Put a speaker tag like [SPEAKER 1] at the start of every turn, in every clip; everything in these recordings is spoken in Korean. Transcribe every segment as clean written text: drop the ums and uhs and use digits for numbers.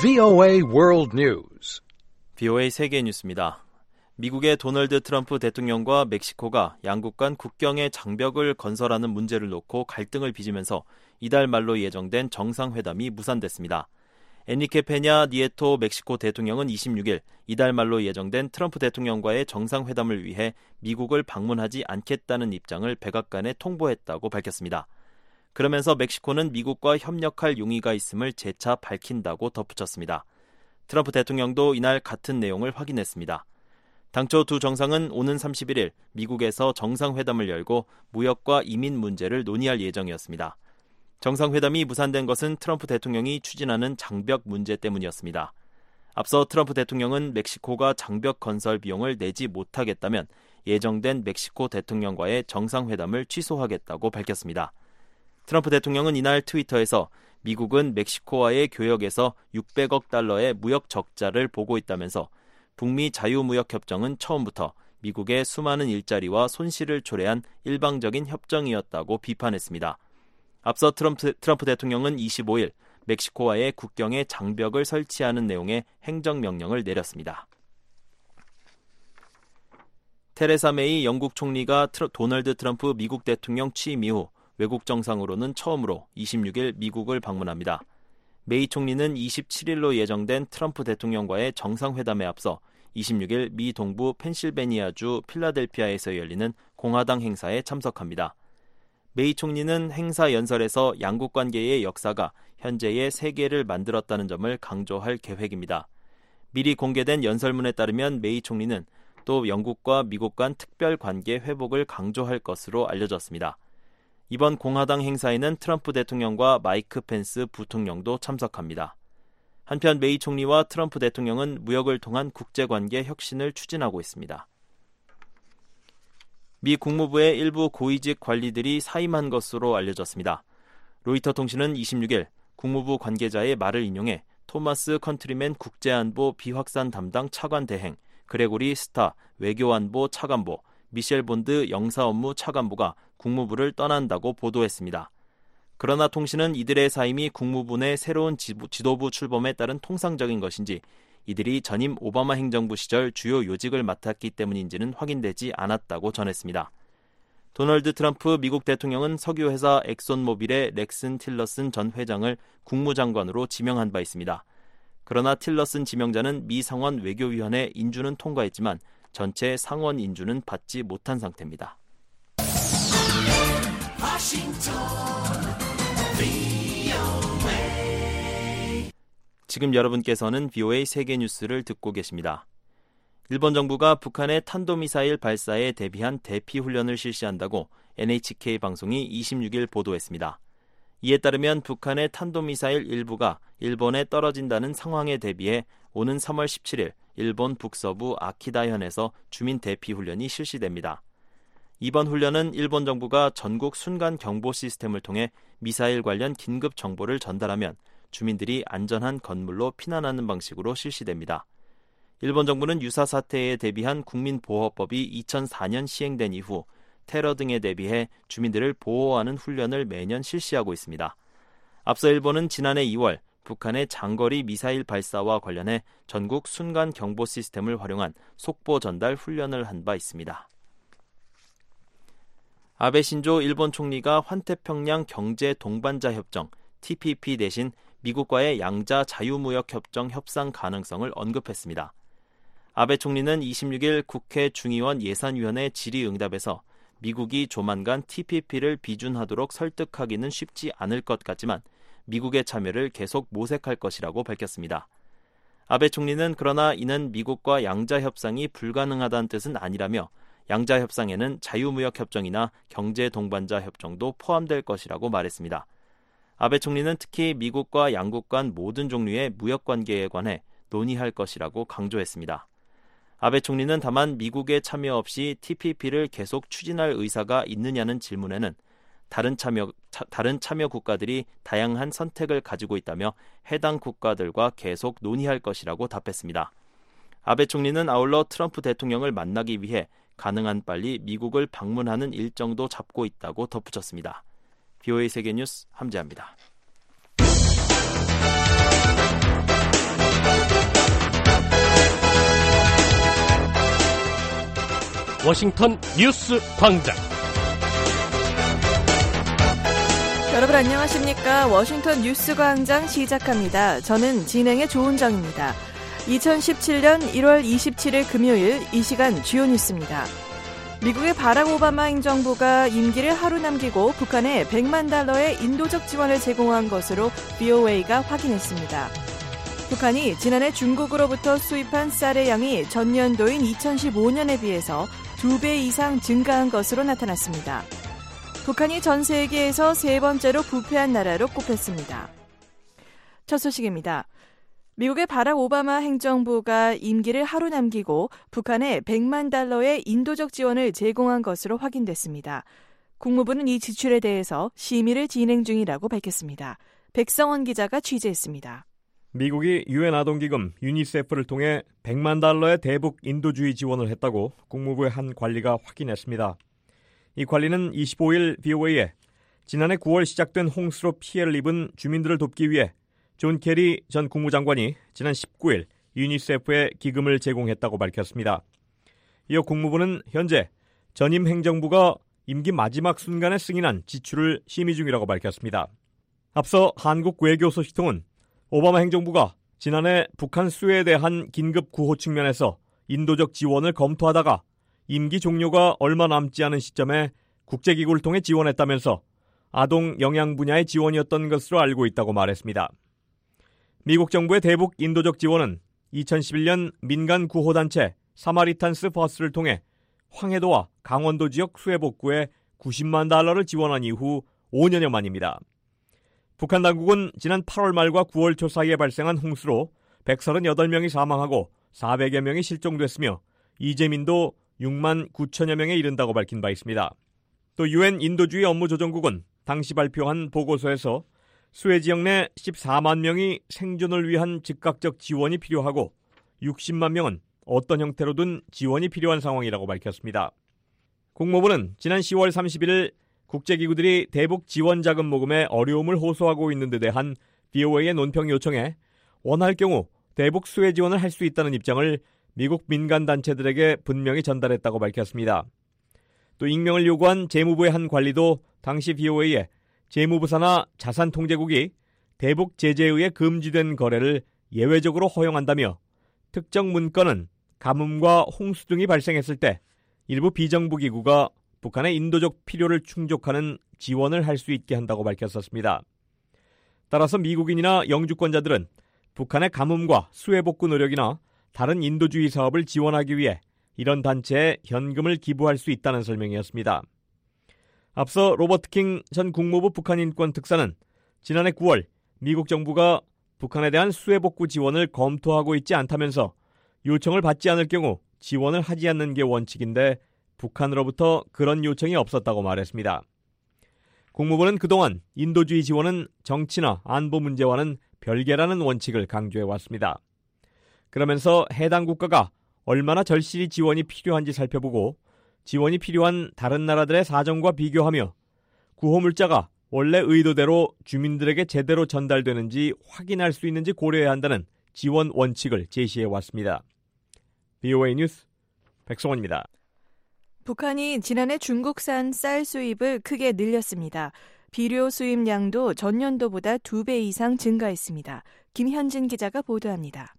[SPEAKER 1] VOA World News.
[SPEAKER 2] VOA 세계 뉴스입니다. 미국의 도널드 트럼프 대통령과 멕시코가 양국 간 국경에 장벽을 건설하는 문제를 놓고 갈등을 빚으면서 이달 말로 예정된 정상회담이 무산됐습니다. 엔리케 페냐 니에토 멕시코 대통령은 26일 이달 말로 예정된 트럼프 대통령과의 정상회담을 위해 미국을 방문하지 않겠다는 입장을 백악관에 통보했다고 밝혔습니다. 그러면서 멕시코는 미국과 협력할 용의가 있음을 재차 밝힌다고 덧붙였습니다. 트럼프 대통령도 이날 같은 내용을 확인했습니다. 당초 두 정상은 오는 31일 미국에서 정상회담을 열고 무역과 이민 문제를 논의할 예정이었습니다. 정상회담이 무산된 것은 트럼프 대통령이 추진하는 장벽 문제 때문이었습니다. 앞서 트럼프 대통령은 멕시코가 장벽 건설 비용을 내지 못하겠다면 예정된 멕시코 대통령과의 정상회담을 취소하겠다고 밝혔습니다. 트럼프 대통령은 이날 트위터에서 미국은 멕시코와의 교역에서 600억 달러의 무역 적자를 보고 있다면서 북미 자유무역협정은 처음부터 미국의 수많은 일자리와 손실을 초래한 일방적인 협정이었다고 비판했습니다. 앞서 트럼프 대통령은 25일 멕시코와의 국경에 장벽을 설치하는 내용의 행정명령을 내렸습니다. 테레사 메이 영국 총리가 도널드 트럼프 미국 대통령 취임 이후 외국 정상으로는 처음으로 26일 미국을 방문합니다. 메이 총리는 27일로 예정된 트럼프 대통령과의 정상회담에 앞서 26일 미 동부 펜실베니아주 필라델피아에서 열리는 공화당 행사에 참석합니다. 메이 총리는 행사 연설에서 양국 관계의 역사가 현재의 세계를 만들었다는 점을 강조할 계획입니다. 미리 공개된 연설문에 따르면 메이 총리는 또 영국과 미국 간 특별 관계 회복을 강조할 것으로 알려졌습니다. 이번 공화당 행사에는 트럼프 대통령과 마이크 펜스 부통령도 참석합니다. 한편 메이 총리와 트럼프 대통령은 무역을 통한 국제관계 혁신을 추진하고 있습니다. 미 국무부의 일부 고위직 관리들이 사임한 것으로 알려졌습니다. 로이터 통신은 26일 국무부 관계자의 말을 인용해 토마스 컨트리맨 국제안보 비확산 담당 차관 대행, 그레고리 스타 외교안보 차관보, 미셸 본드 영사업무 차관보가 국무부를 떠난다고 보도했습니다. 그러나 통신은 이들의 사임이 국무부 내 새로운 지도부 출범에 따른 통상적인 것인지 이들이 전임 오바마 행정부 시절 주요 요직을 맡았기 때문인지는 확인되지 않았다고 전했습니다. 도널드 트럼프 미국 대통령은 석유회사 엑손모빌의 렉슨 틸러슨 전 회장을 국무장관으로 지명한 바 있습니다. 그러나 틸러슨 지명자는 미 상원 외교위원회 인준은 통과했지만 전체 상원 인준은 받지 못한 상태입니다. 지금 여러분께서는 VOA 세계 뉴스를 듣고 계십니다. 일본 정부가 북한의 탄도미사일 발사에 대비한 대피훈련을 실시한다고 NHK 방송이 26일 보도했습니다. 이에 따르면 북한의 탄도미사일 일부가 일본에 떨어진다는 상황에 대비해 오는 3월 17일 일본 북서부 아키다현에서 주민 대피훈련이 실시됩니다. 이번 훈련은 일본 정부가 전국 순간 경보 시스템을 통해 미사일 관련 긴급 정보를 전달하면 주민들이 안전한 건물로 피난하는 방식으로 실시됩니다. 일본 정부는 유사 사태에 대비한 국민보호법이 2004년 시행된 이후 테러 등에 대비해 주민들을 보호하는 훈련을 매년 실시하고 있습니다. 앞서 일본은 지난해 2월 북한의 장거리 미사일 발사와 관련해 전국 순간 경보 시스템을 활용한 속보 전달 훈련을 한 바 있습니다. 아베 신조 일본 총리가 환태평양 경제 동반자 협정 TPP 대신 미국과의 양자 자유무역협정 협상 가능성을 언급했습니다. 아베 총리는 26일 국회 중의원 예산위원회 질의응답에서 미국이 조만간 TPP를 비준하도록 설득하기는 쉽지 않을 것 같지만 미국의 참여를 계속 모색할 것이라고 밝혔습니다. 아베 총리는 그러나 이는 미국과 양자협상이 불가능하다는 뜻은 아니라며 양자협상에는 자유무역협정이나 경제동반자협정도 포함될 것이라고 말했습니다. 아베 총리는 특히 미국과 양국 간 모든 종류의 무역관계에 관해 논의할 것이라고 강조했습니다. 아베 총리는 다만 미국의 참여 없이 TPP를 계속 추진할 의사가 있느냐는 질문에는 다른 참여 국가들이 다양한 선택을 가지고 있다며 해당 국가들과 계속 논의할 것이라고 답했습니다. 아베 총리는 아울러 트럼프 대통령을 만나기 위해 가능한 빨리 미국을 방문하는 일정도 잡고 있다고 덧붙였습니다. VOA 세계뉴스 함재합니다.
[SPEAKER 3] 워싱턴 뉴스 광장.
[SPEAKER 4] 여러분 안녕하십니까? 워싱턴 뉴스 광장 시작합니다. 저는 진행의 조은정입니다. 2017년 1월 27일 금요일 이 시간 주요 뉴스입니다. 미국의 바락 오바마 행정부가 임기를 하루 남기고 북한에 $100만 인도적 지원을 제공한 것으로 VOA가 확인했습니다. 북한이 지난해 중국으로부터 수입한 쌀의 양이 전년도인 2015년에 비해서 2배 이상 증가한 것으로 나타났습니다. 북한이 전 세계에서 세 번째로 부패한 나라로 꼽혔습니다. 첫 소식입니다. 미국의 바락 오바마 행정부가 임기를 하루 남기고 북한에 $100만 인도적 지원을 제공한 것으로 확인됐습니다. 국무부는 이 지출에 대해서 심의를 진행 중이라고 밝혔습니다. 백성원 기자가 취재했습니다.
[SPEAKER 5] 미국이 유엔 아동기금 유니세프를 통해 $100만 대북 인도주의 지원을 했다고 국무부의 한 관리가 확인했습니다. 이 관리는 25일 VOA에 지난해 9월 시작된 홍수로 피해를 입은 주민들을 돕기 위해 존 케리 전 국무장관이 지난 19일 유니세프에 기금을 제공했다고 밝혔습니다. 이어 국무부는 현재 전임 행정부가 임기 마지막 순간에 승인한 지출을 심의 중이라고 밝혔습니다. 앞서 한국 외교소식통은 오바마 행정부가 지난해 북한 수해에 대한 긴급 구호 측면에서 인도적 지원을 검토하다가 임기 종료가 얼마 남지 않은 시점에 국제기구를 통해 지원했다면서 아동 영양 분야의 지원이었던 것으로 알고 있다고 말했습니다. 미국 정부의 대북 인도적 지원은 2011년 민간 구호단체 사마리탄스 버스를 통해 황해도와 강원도 지역 수해 복구에 $90만 지원한 이후 5년여 만입니다. 북한 당국은 지난 8월 말과 9월 초 사이에 발생한 홍수로 138명이 사망하고 400여 명이 실종됐으며 이재민도 6만 9천여 명에 이른다고 밝힌 바 있습니다. 또 유엔 인도주의 업무조정국은 당시 발표한 보고서에서 수해 지역 내 14만 명이 생존을 위한 즉각적 지원이 필요하고 60만 명은 어떤 형태로든 지원이 필요한 상황이라고 밝혔습니다. 국무부는 지난 10월 31일 국제기구들이 대북 지원 자금 모금에 어려움을 호소하고 있는 데 대한 VOA의 논평 요청에 원할 경우 대북 수해 지원을 할 수 있다는 입장을 미국 민간단체들에게 분명히 전달했다고 밝혔습니다. 또 익명을 요구한 재무부의 한 관리도 당시 VOA에 재무부사나 자산통제국이 대북 제재에 의해 금지된 거래를 예외적으로 허용한다며 특정 문건은 가뭄과 홍수 등이 발생했을 때 일부 비정부 기구가 북한의 인도적 필요를 충족하는 지원을 할 수 있게 한다고 밝혔었습니다. 따라서 미국인이나 영주권자들은 북한의 가뭄과 수해 복구 노력이나 다른 인도주의 사업을 지원하기 위해 이런 단체에 현금을 기부할 수 있다는 설명이었습니다. 앞서 로버트 킹 전 국무부 북한인권 특사는 지난해 9월 미국 정부가 북한에 대한 수해 복구 지원을 검토하고 있지 않다면서 요청을 받지 않을 경우 지원을 하지 않는 게 원칙인데 북한으로부터 그런 요청이 없었다고 말했습니다. 국무부는 그동안 인도주의 지원은 정치나 안보 문제와는 별개라는 원칙을 강조해왔습니다. 그러면서 해당 국가가 얼마나 절실히 지원이 필요한지 살펴보고 지원이 필요한 다른 나라들의 사정과 비교하며 구호물자가 원래 의도대로 주민들에게 제대로 전달되는지 확인할 수 있는지 고려해야 한다는 지원 원칙을 제시해왔습니다. VOA 뉴스 백성원입니다.
[SPEAKER 4] 북한이 지난해 중국산 쌀 수입을 크게 늘렸습니다. 비료 수입량도 전년도보다 2배 이상 증가했습니다. 김현진 기자가 보도합니다.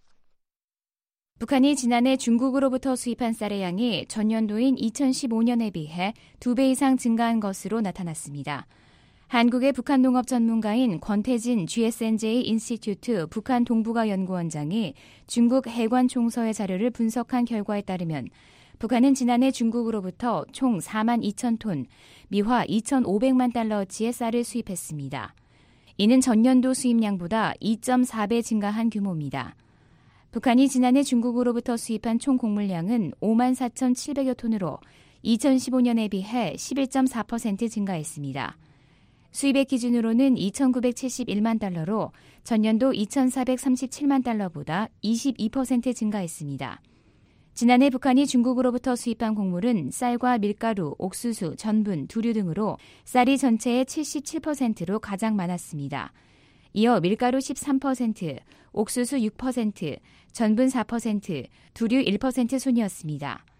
[SPEAKER 6] 북한이 지난해 중국으로부터 수입한 쌀의 양이 전년도인 2015년에 비해 2배 이상 증가한 것으로 나타났습니다. 한국의 북한 농업 전문가인 권태진 GSNJ 인스티튜트 북한 동북아 연구원장이 중국 해관 총서의 자료를 분석한 결과에 따르면 북한은 지난해 중국으로부터 총 4만 2천 톤, 미화 2,500만 달러어치의 쌀을 수입했습니다. 이는 전년도 수입량보다 2.4배 증가한 규모입니다. 북한이 지난해 중국으로부터 수입한 총 곡물량은 5만 4,700여 톤으로 2015년에 비해 11.4% 증가했습니다. 수입액 기준으로는 2,971만 달러로 전년도 2,437만 달러보다 22% 증가했습니다. 지난해 북한이 중국으로부터 수입한 곡물은 쌀과 밀가루, 옥수수, 전분, 두류 등으로 쌀이 전체의 77%로 가장 많았습니다. 이어 밀가루 13%, 옥수수 6%, 전분 4%, 두류 1% 순이었습니다.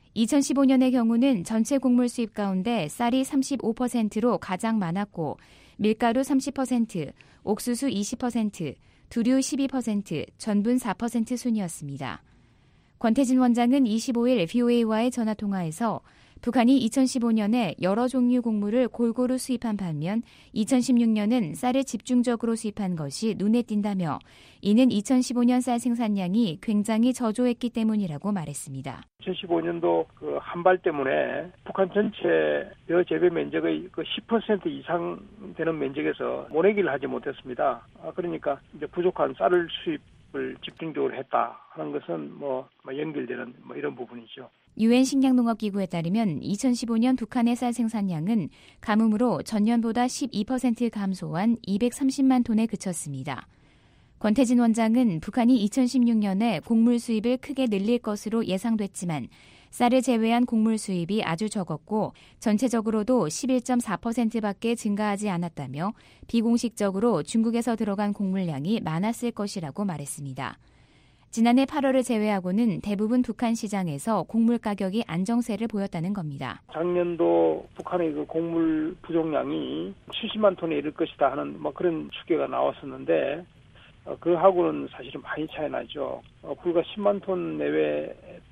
[SPEAKER 6] 2015년의 경우는 전체 곡물 수입 가운데 쌀이 35%로 가장 많았고 밀가루 30%, 옥수수 20%, 두류 12%, 전분 4% 순이었습니다. 권태진 원장은 25일 VOA와의 전화통화에서 북한이 2015년에 여러 종류 곡물을 골고루 수입한 반면 2016년은 쌀을 집중적으로 수입한 것이 눈에 띈다며 이는 2015년 쌀 생산량이 굉장히 저조했기 때문이라고 말했습니다.
[SPEAKER 7] 2015년도 그 한발 때문에 북한 전체 벼 재배 면적의 그 10% 이상 되는 면적에서 모내기를 하지 못했습니다. 그러니까 이제 부족한 쌀을 수입을 집중적으로 했다 하는 것은 연결되는 이런 부분이죠.
[SPEAKER 6] 유엔 식량농업기구에 따르면 2015년 북한의 쌀 생산량은 가뭄으로 전년보다 12% 감소한 230만 톤에 그쳤습니다. 권태진 원장은 북한이 2016년에 곡물 수입을 크게 늘릴 것으로 예상됐지만 쌀을 제외한 곡물 수입이 아주 적었고 전체적으로도 11.4%밖에 증가하지 않았다며 비공식적으로 중국에서 들어간 곡물량이 많았을 것이라고 말했습니다. 지난해 8월을 제외하고는 대부분 북한 시장에서 곡물 가격이 안정세를 보였다는 겁니다.
[SPEAKER 7] 작년도 북한의 그 곡물 부족량이 70만 톤에 이를 것이다 하는 그런 추계가 나왔었는데 그하고는 사실은 많이 차이 나죠. 불과 10만 톤 내외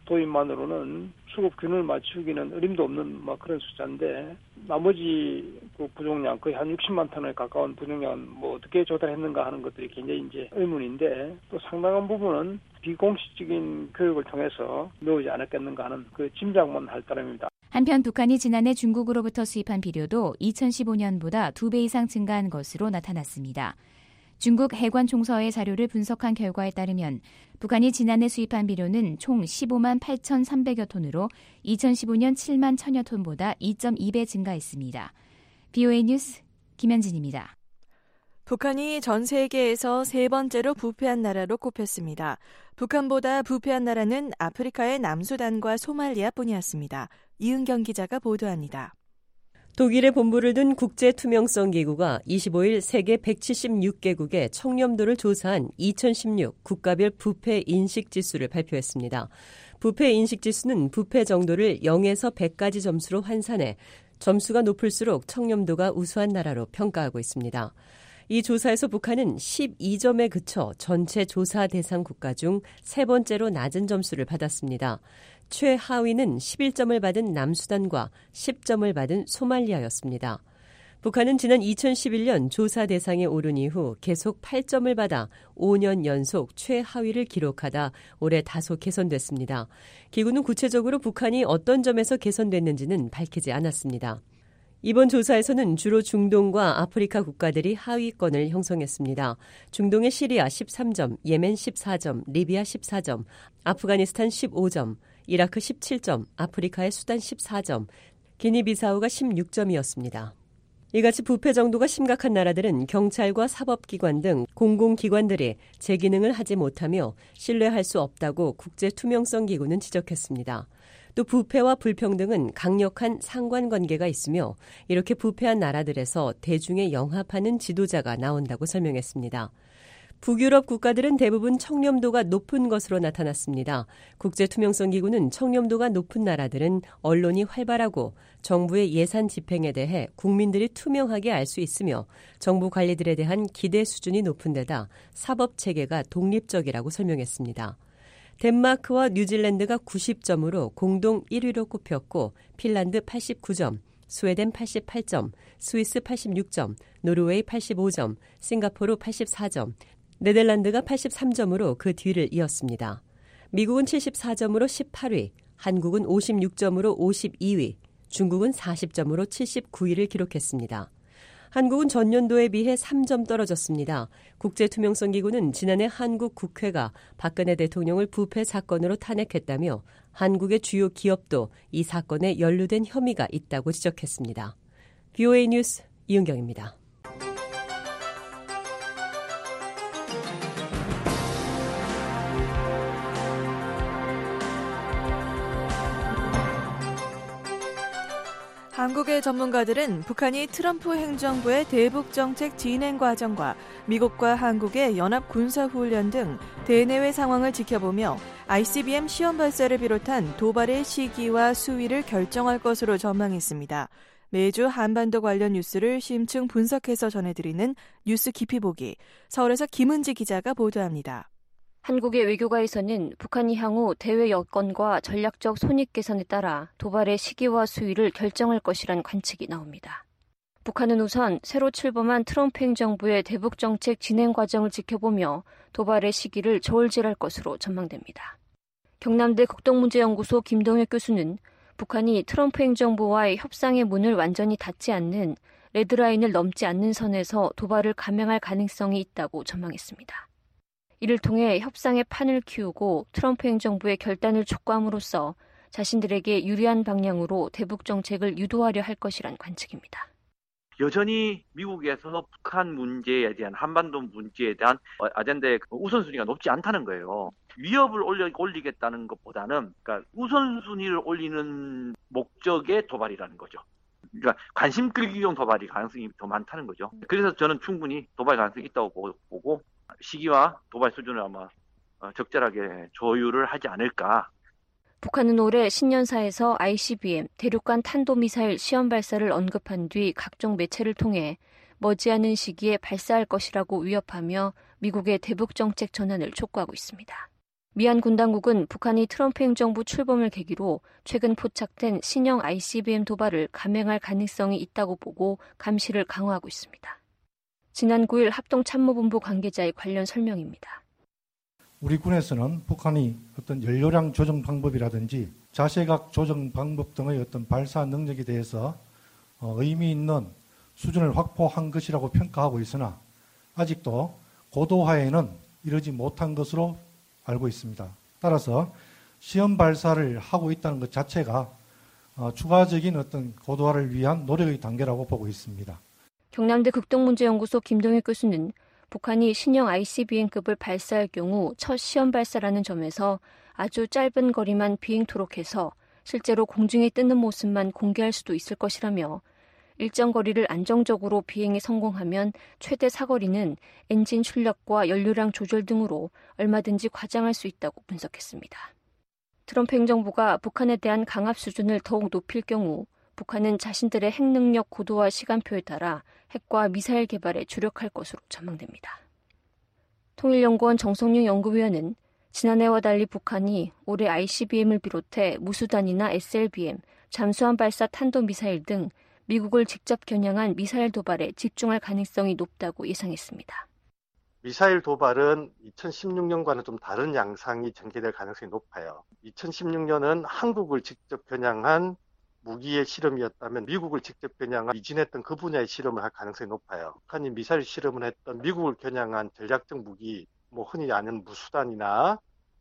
[SPEAKER 7] 도입만으로는 수급 균을 맞추기는 어림도 없는 그런 숫자인데 나머지 그 부족량 거의 한 60만 톤에 가까운 부족량은 어떻게 조달했는가 하는 것들이 굉장히 이제 의문인데 또 상당한 부분은 비공식적인 교육을 통해서 배우지 않았겠는가 하는 그 짐작만 할 따름입니다.
[SPEAKER 6] 한편 북한이 지난해 중국으로부터 수입한 비료도 2015년보다 2배 이상 증가한 것으로 나타났습니다. 중국 해관총서의 자료를 분석한 결과에 따르면 북한이 지난해 수입한 비료는 총 15만 8,300여 톤으로 2015년 7만 1,000여 톤보다 2.2배 증가했습니다. VOA 뉴스 김현진입니다.
[SPEAKER 4] 북한이 전 세계에서 세 번째로 부패한 나라로 꼽혔습니다. 북한보다 부패한 나라는 아프리카의 남수단과 소말리아뿐이었습니다. 이은경 기자가 보도합니다.
[SPEAKER 8] 독일의 본부를 둔 국제투명성기구가 25일 세계 176개국의 청렴도를 조사한 2016 국가별 부패 인식지수를 발표했습니다. 부패 인식지수는 부패 정도를 0에서 100까지 점수로 환산해 점수가 높을수록 청렴도가 우수한 나라로 평가하고 있습니다. 이 조사에서 북한은 12점에 그쳐 전체 조사 대상 국가 중 세 번째로 낮은 점수를 받았습니다. 최하위는 11점을 받은 남수단과 10점을 받은 소말리아였습니다. 북한은 지난 2011년 조사 대상에 오른 이후 계속 8점을 받아 5년 연속 최하위를 기록하다 올해 다소 개선됐습니다. 기구는 구체적으로 북한이 어떤 점에서 개선됐는지는 밝히지 않았습니다. 이번 조사에서는 주로 중동과 아프리카 국가들이 하위권을 형성했습니다. 중동의 시리아 13점, 예멘 14점, 리비아 14점, 아프가니스탄 15점, 이라크 17점, 아프리카의 수단 14점, 기니비사우가 16점이었습니다. 이같이 부패 정도가 심각한 나라들은 경찰과 사법기관 등 공공기관들이 제 기능을 하지 못하며 신뢰할 수 없다고 국제투명성기구는 지적했습니다. 또 부패와 불평등은 강력한 상관관계가 있으며 이렇게 부패한 나라들에서 대중에 영합하는 지도자가 나온다고 설명했습니다. 북유럽 국가들은 대부분 청렴도가 높은 것으로 나타났습니다. 국제투명성기구는 청렴도가 높은 나라들은 언론이 활발하고 정부의 예산 집행에 대해 국민들이 투명하게 알 수 있으며 정부 관리들에 대한 기대 수준이 높은 데다 사법체계가 독립적이라고 설명했습니다. 덴마크와 뉴질랜드가 90점으로 공동 1위로 꼽혔고 핀란드 89점, 스웨덴 88점, 스위스 86점, 노르웨이 85점, 싱가포르 84점, 네덜란드가 83점으로 그 뒤를 이었습니다. 미국은 74점으로 18위, 한국은 56점으로 52위, 중국은 40점으로 79위를 기록했습니다. 한국은 전년도에 비해 3점 떨어졌습니다. 국제투명성기구는 지난해 한국 국회가 박근혜 대통령을 부패 사건으로 탄핵했다며 한국의 주요 기업도 이 사건에 연루된 혐의가 있다고 지적했습니다. VOA 뉴스 이은경입니다.
[SPEAKER 4] 한국의 전문가들은 북한이 트럼프 행정부의 대북정책 진행 과정과 미국과 한국의 연합 군사훈련 등 대내외 상황을 지켜보며 ICBM 시험 발사를 비롯한 도발의 시기와 수위를 결정할 것으로 전망했습니다. 매주 한반도 관련 뉴스를 심층 분석해서 전해드리는 뉴스 깊이 보기, 서울에서 김은지 기자가 보도합니다.
[SPEAKER 9] 한국의 외교가에서는 북한이 향후 대외 여건과 전략적 손익 계산에 따라 도발의 시기와 수위를 결정할 것이란 관측이 나옵니다. 북한은 우선 새로 출범한 트럼프 행정부의 대북 정책 진행 과정을 지켜보며 도발의 시기를 저울질할 것으로 전망됩니다. 경남대 국동문제연구소 김동혁 교수는 북한이 트럼프 행정부와의 협상의 문을 완전히 닫지 않는 레드라인을 넘지 않는 선에서 도발을 감행할 가능성이 있다고 전망했습니다. 이를 통해 협상의 판을 키우고 트럼프 행정부의 결단을 촉구함으로써 자신들에게 유리한 방향으로 대북 정책을 유도하려 할 것이란 관측입니다.
[SPEAKER 10] 여전히 미국에서 북한 문제에 대한 한반도 문제에 대한 아젠다의 우선순위가 높지 않다는 거예요. 위협을 올리겠다는 것보다는 그러니까 우선순위를 올리는 목적의 도발이라는 거죠. 그러니까 관심 끌기용 도발이 가능성이 더 많다는 거죠. 그래서 저는 충분히 도발 가능성이 있다고 보고 시기와 도발 수준을 아마 적절하게 조율을 하지 않을까.
[SPEAKER 9] 북한은 올해 신년사에서 ICBM 대륙간 탄도미사일 시험 발사를 언급한 뒤 각종 매체를 통해 머지않은 시기에 발사할 것이라고 위협하며 미국의 대북 정책 전환을 촉구하고 있습니다. 미얀 군당국은 북한이 트럼프 행정부 출범을 계기로 최근 포착된 신형 ICBM 도발을 감행할 가능성이 있다고 보고 감시를 강화하고 있습니다. 지난 9일 합동참모본부 관계자의 관련 설명입니다.
[SPEAKER 11] 우리 군에서는 북한이 어떤 연료량 조정 방법이라든지 자세각 조정 방법 등의 어떤 발사 능력에 대해서 의미 있는 수준을 확보한 것이라고 평가하고 있으나 아직도 고도화에는 이르지 못한 것으로 알고 있습니다. 따라서 시험 발사를 하고 있다는 것 자체가 추가적인 어떤 고도화를 위한 노력의 단계라고 보고 있습니다.
[SPEAKER 9] 경남대 국동문제연구소 김동혁 교수는 북한이 신형 ICBM급을 발사할 경우 첫 시험 발사라는 점에서 아주 짧은 거리만 비행토록 해서 실제로 공중에 뜨는 모습만 공개할 수도 있을 것이라며 일정 거리를 안정적으로 비행에 성공하면 최대 사거리는 엔진 출력과 연료량 조절 등으로 얼마든지 과장할 수 있다고 분석했습니다. 트럼프 행정부가 북한에 대한 강압 수준을 더욱 높일 경우 북한은 자신들의 핵 능력 고도화 시간표에 따라 핵과 미사일 개발에 주력할 것으로 전망됩니다. 통일연구원 정성윤 연구위원은 지난해와 달리 북한이 올해 ICBM을 비롯해 무수단이나 SLBM, 잠수함 발사 탄도미사일 등 미국을 직접 겨냥한 미사일 도발에 집중할 가능성이 높다고 예상했습니다.
[SPEAKER 12] 미사일 도발은 2016년과는 좀 다른 양상이 전개될 가능성이 높아요. 2016년은 한국을 직접 겨냥한 무기의 실험이었다면 미국을 직접 겨냥한 미진했던 그 분야의 실험을 할 가능성이 높아요. 북한이 미사일 실험을 했던 미국을 겨냥한 전략적 무기, 흔히 아는 무수단이나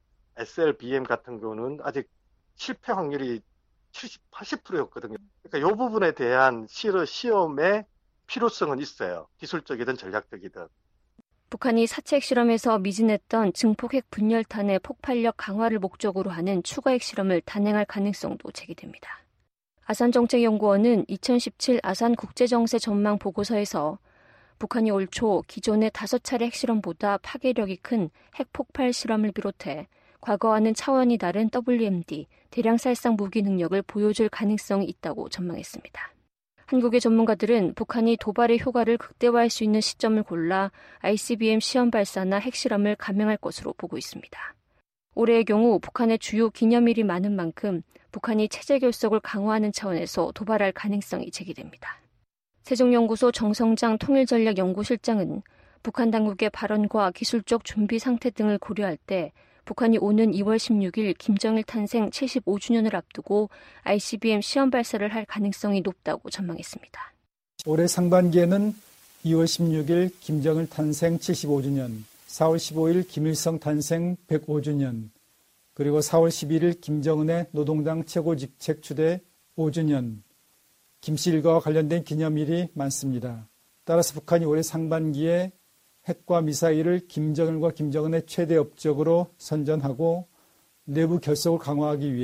[SPEAKER 12] SLBM 같은 경우는 아직 실패 확률이 70, 80%였거든요. 그러니까 이 부분에 대한 시험의 필요성은 있어요. 기술적이든 전략적이든.
[SPEAKER 9] 북한이 사체 핵실험에서 미진했던 증폭 핵 분열탄의 폭발력 강화를 목적으로 하는 추가 핵실험을 단행할 가능성도 제기됩니다. 아산정책연구원은 2017 아산 국제정세 전망 보고서에서 북한이 올 초 기존의 5차례 핵실험보다 파괴력이 큰 핵폭발 실험을 비롯해 과거와는 차원이 다른 WMD, 대량살상 무기 능력을 보여줄 가능성이 있다고 전망했습니다. 한국의 전문가들은 북한이 도발의 효과를 극대화할 수 있는 시점을 골라 ICBM 시험 발사나 핵실험을 감행할 것으로 보고 있습니다. 올해의 경우 북한의 주요 기념일이 많은 만큼 북한이 체제 결속을 강화하는 차원에서 도발할 가능성이 제기됩니다. 세종연구소 정성장 통일전략연구실장은 북한 당국의 발언과 기술적 준비 상태 등을 고려할 때 북한이 오는 2월 16일 김정일 탄생 75주년을 앞두고 ICBM 시험 발사를 할 가능성이 높다고 전망했습니다.
[SPEAKER 13] 올해 상반기에는 2월 16일 김정일 탄생 75주년, 4월 15일 김일성 탄생 105주년, 그리고 4월 11일 김정은의 노동당 최고직 책추대 5주년, 김씨 일가와 관련된 기념일이 많습니다. 따라서 북한이 올해 상반기에 핵과 미사일을 김정일과 김정은의 최대 업적으로 선전하고 내부 결속을 강화하기 위해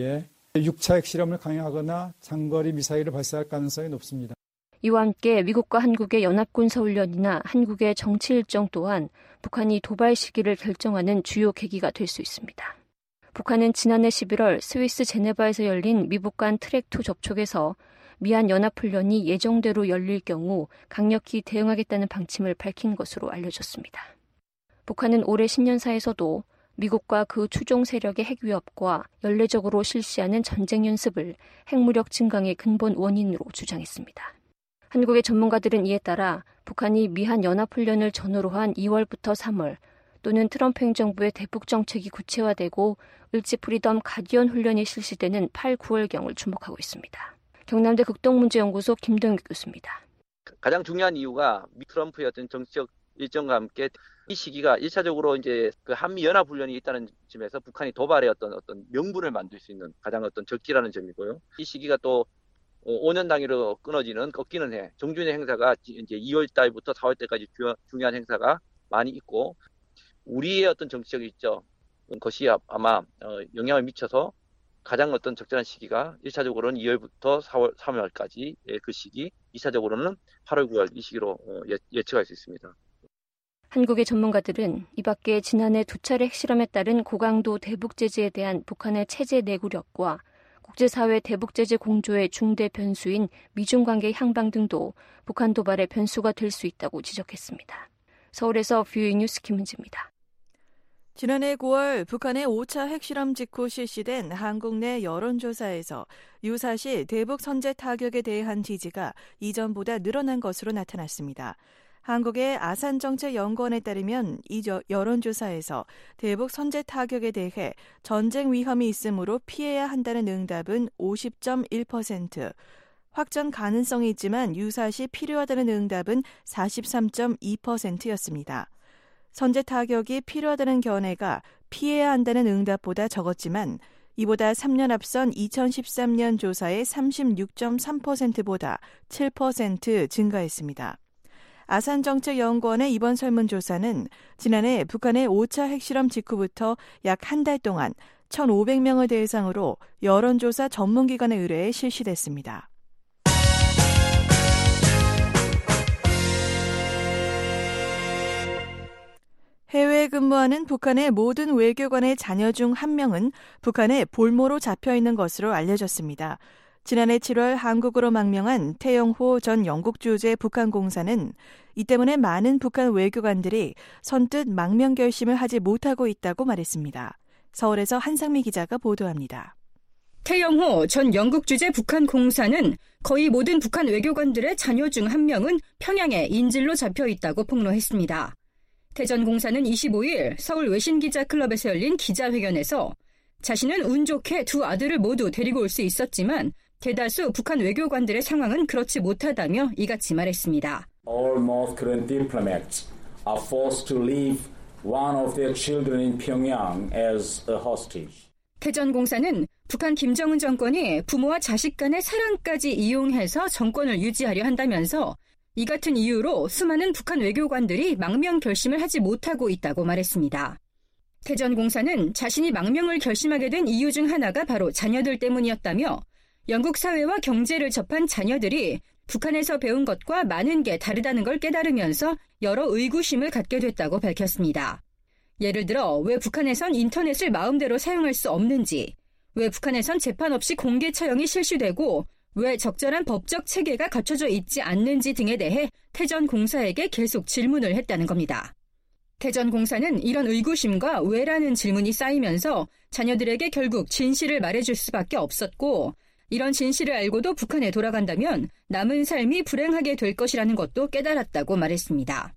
[SPEAKER 13] 6차 핵실험을 강행하거나 장거리 미사일을 발사할 가능성이 높습니다.
[SPEAKER 9] 이와 함께 미국과 한국의 연합군사훈련이나 한국의 정치 일정 또한 북한이 도발 시기를 결정하는 주요 계기가 될 수 있습니다. 북한은 지난해 11월 스위스 제네바에서 열린 미북 간 트랙2 접촉에서 미한 연합훈련이 예정대로 열릴 경우 강력히 대응하겠다는 방침을 밝힌 것으로 알려졌습니다. 북한은 올해 신년사에서도 미국과 그 추종 세력의 핵 위협과 연례적으로 실시하는 전쟁 연습을 핵무력 증강의 근본 원인으로 주장했습니다. 한국의 전문가들은 이에 따라 북한이 미한 연합훈련을 전후로 한 2월부터 3월 또는 트럼프 행정부의 대북 정책이 구체화되고 을지 프리덤 가디언 훈련이 실시되는 8, 9월경을 주목하고 있습니다. 경남대 극동문제연구소 김동욱 교수입니다.
[SPEAKER 10] 가장 중요한 이유가 트럼프의 어떤 정치적 일정과 함께 이 시기가 1차적으로 이제 그 한미 연합 훈련이 있다는 점에서 북한이 도발의 어떤 명분을 만들 수 있는 가장 어떤 적기라는 점이고요. 이 시기가 또 5년 단위로 꺾이는 해, 정준의 행사가 이제 2월 달부터 4월 달까지 중요한 행사가 많이 있고, 우리의 어떤 정치적 일정, 것이 아마 영향을 미쳐서 가장 어떤 적절한 시기가 1차적으로는 2월부터 3월까지 그 시기, 2차적으로는 8월, 9월 이 시기로 예측할 수 있습니다.
[SPEAKER 9] 한국의 전문가들은 이 밖에 지난해 2차례 핵실험에 따른 고강도 대북 제재에 대한 북한의 체제 내구력과 국제사회 대북 제재 공조의 중대 변수인 미중 관계 향방 등도 북한 도발의 변수가 될 수 있다고 지적했습니다. 서울에서 뷰잉 뉴스 김은지입니다.
[SPEAKER 4] 지난해 9월 북한의 5차 핵실험 직후 실시된 한국 내 여론조사에서 유사시 대북 선제 타격에 대한 지지가 이전보다 늘어난 것으로 나타났습니다. 한국의 아산정책연구원에 따르면 이 여론조사에서 대북 선제 타격에 대해 전쟁 위험이 있으므로 피해야 한다는 응답은 50.1%, 확전 가능성이 있지만 유사시 필요하다는 응답은 43.2%였습니다. 선제 타격이 필요하다는 견해가 피해야 한다는 응답보다 적었지만 이보다 3년 앞선 2013년 조사의 36.3%보다 7% 증가했습니다. 아산정책연구원의 이번 설문조사는 지난해 북한의 5차 핵실험 직후부터 약 한 달 동안 1,500명을 대상으로 여론조사 전문기관에 의뢰해 실시됐습니다. 해외에 근무하는 북한의 모든 외교관의 자녀 중 한 명은 북한의 볼모로 잡혀있는 것으로 알려졌습니다. 지난해 7월 한국으로 망명한 태영호 전 영국 주재 북한 공사는 이 때문에 많은 북한 외교관들이 선뜻 망명 결심을 하지 못하고 있다고 말했습니다. 서울에서 한상미 기자가 보도합니다.
[SPEAKER 14] 태영호 전 영국 주재 북한 공사는 거의 모든 북한 외교관들의 자녀 중 한 명은 평양에 인질로 잡혀 있다고 폭로했습니다. 태 전 공사는 25일 서울 외신기자클럽에서 열린 기자회견에서 자신은 운 좋게 두 아들을 모두 데리고 올 수 있었지만 대다수 북한 외교관들의 상황은 그렇지 못하다며 이같이 말했습니다.
[SPEAKER 15] All North Korean diplomats are forced to leave one of their children in Pyongyang as a hostage.
[SPEAKER 14] 태 전 공사는 북한 김정은 정권이 부모와 자식 간의 사랑까지 이용해서 정권을 유지하려 한다면서 이 같은 이유로 수많은 북한 외교관들이 망명 결심을 하지 못하고 있다고 말했습니다. 태 전 공사는 자신이 망명을 결심하게 된 이유 중 하나가 바로 자녀들 때문이었다며 영국 사회와 경제를 접한 자녀들이 북한에서 배운 것과 많은 게 다르다는 걸 깨달으면서 여러 의구심을 갖게 됐다고 밝혔습니다. 예를 들어 왜 북한에선 인터넷을 마음대로 사용할 수 없는지, 왜 북한에선 재판 없이 공개 처형이 실시되고 왜 적절한 법적 체계가 갖춰져 있지 않는지 등에 대해 태 전 공사에게 계속 질문을 했다는 겁니다. 태 전 공사는 이런 의구심과 왜라는 질문이 쌓이면서 자녀들에게 결국 진실을 말해줄 수밖에 없었고, 이런 진실을 알고도 북한에 돌아간다면 남은 삶이 불행하게 될 것이라는 것도 깨달았다고 말했습니다.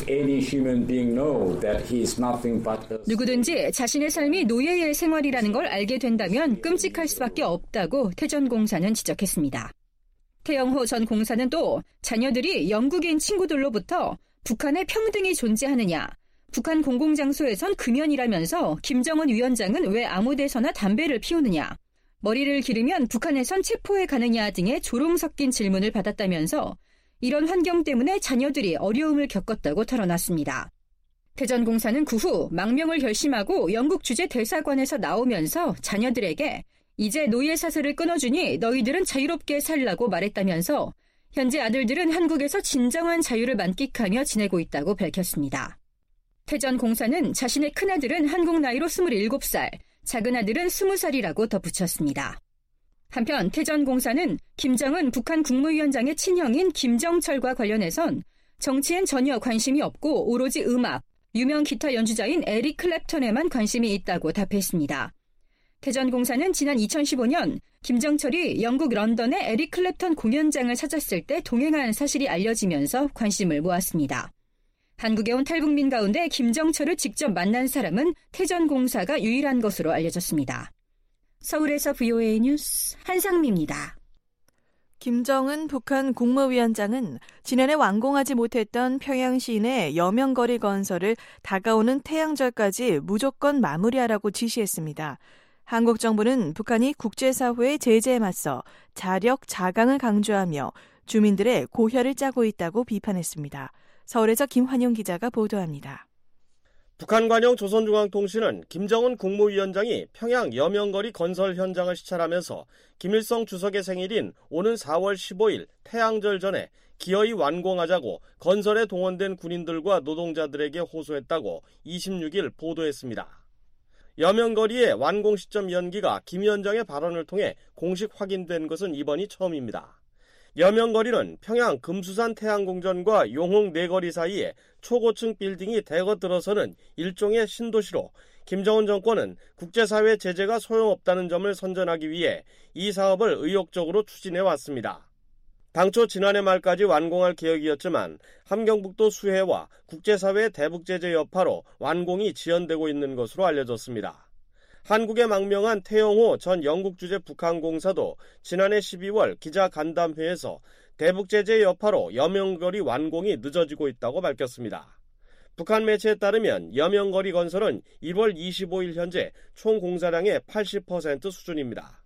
[SPEAKER 14] 누구든지 자신의 삶이 노예의 생활이라는 걸 알게 된다면 끔찍할 수밖에 없다고 태 전 공사는 지적했습니다. 태영호 전 공사는 또 자녀들이 영국인 친구들로부터 북한에 평등이 존재하느냐, 북한 공공장소에선 금연이라면서 김정은 위원장은 왜 아무 데서나 담배를 피우느냐, 머리를 기르면 북한에선 체포해 가느냐 등의 조롱 섞인 질문을 받았다면서 이런 환경 때문에 자녀들이 어려움을 겪었다고 털어놨습니다. 태 전 공사는 그 후 망명을 결심하고 영국 주재 대사관에서 나오면서 자녀들에게 이제 노예 사슬을 끊어주니 너희들은 자유롭게 살라고 말했다면서 현재 아들들은 한국에서 진정한 자유를 만끽하며 지내고 있다고 밝혔습니다. 태전공사는 자신의 큰아들은 한국 나이로 27살, 작은 아들은 20살이라고 덧붙였습니다. 한편 태전공사는 김정은 북한 국무위원장의 친형인 김정철과 관련해선 정치엔 전혀 관심이 없고 오로지 음악, 유명 기타 연주자인 에릭 클랩턴에만 관심이 있다고 답했습니다. 태전공사는 지난 2015년 김정철이 영국 런던의 에릭 클랩턴 공연장을 찾았을 때 동행한 사실이 알려지면서 관심을 모았습니다. 한국에 온 탈북민 가운데 김정철을 직접 만난 사람은 태전공사가 유일한 것으로 알려졌습니다. 서울에서 VOA 뉴스 한상미입니다.
[SPEAKER 4] 김정은 북한 국무위원장은 지난해 완공하지 못했던 평양 시내 여명거리 건설을 다가오는 태양절까지 무조건 마무리하라고 지시했습니다. 한국 정부는 북한이 국제사회의 제재에 맞서 자력, 자강을 강조하며 주민들의 고혈을 짜고 있다고 비판했습니다. 서울에서 김환용 기자가 보도합니다.
[SPEAKER 16] 북한 관영 조선중앙통신은 김정은 국무위원장이 평양 여명거리 건설 현장을 시찰하면서 김일성 주석의 생일인 오는 4월 15일 태양절 전에 기어이 완공하자고 건설에 동원된 군인들과 노동자들에게 호소했다고 26일 보도했습니다. 여명거리의 완공 시점 연기가 김 위원장의 발언을 통해 공식 확인된 것은 이번이 처음입니다. 여명거리는 평양 금수산 태양궁전과 용홍 내거리 사이에 초고층 빌딩이 대거 들어서는 일종의 신도시로 김정은 정권은 국제사회 제재가 소용없다는 점을 선전하기 위해 이 사업을 의욕적으로 추진해왔습니다. 당초 지난해 말까지 완공할 계획이었지만 함경북도 수해와 국제사회 대북제재 여파로 완공이 지연되고 있는 것으로 알려졌습니다. 한국에 망명한 태영호 전 영국주재 북한공사도 지난해 12월 기자간담회에서 대북제재 여파로 여명거리 완공이 늦어지고 있다고 밝혔습니다. 북한 매체에 따르면 여명거리 건설은 1월 25일 현재 총 공사량의 80% 수준입니다.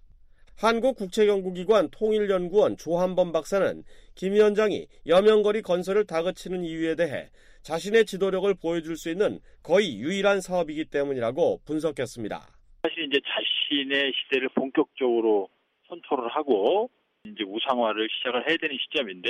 [SPEAKER 16] 한국국책연구기관 통일연구원 조한범 박사는 김 위원장이 여명거리 건설을 다그치는 이유에 대해 자신의 지도력을 보여줄 수 있는 거의 유일한 사업이기 때문이라고 분석했습니다.
[SPEAKER 17] 사실 이제 자신의 시대를 본격적으로 선포를 하고 이제 우상화를 시작을 해야 되는 시점인데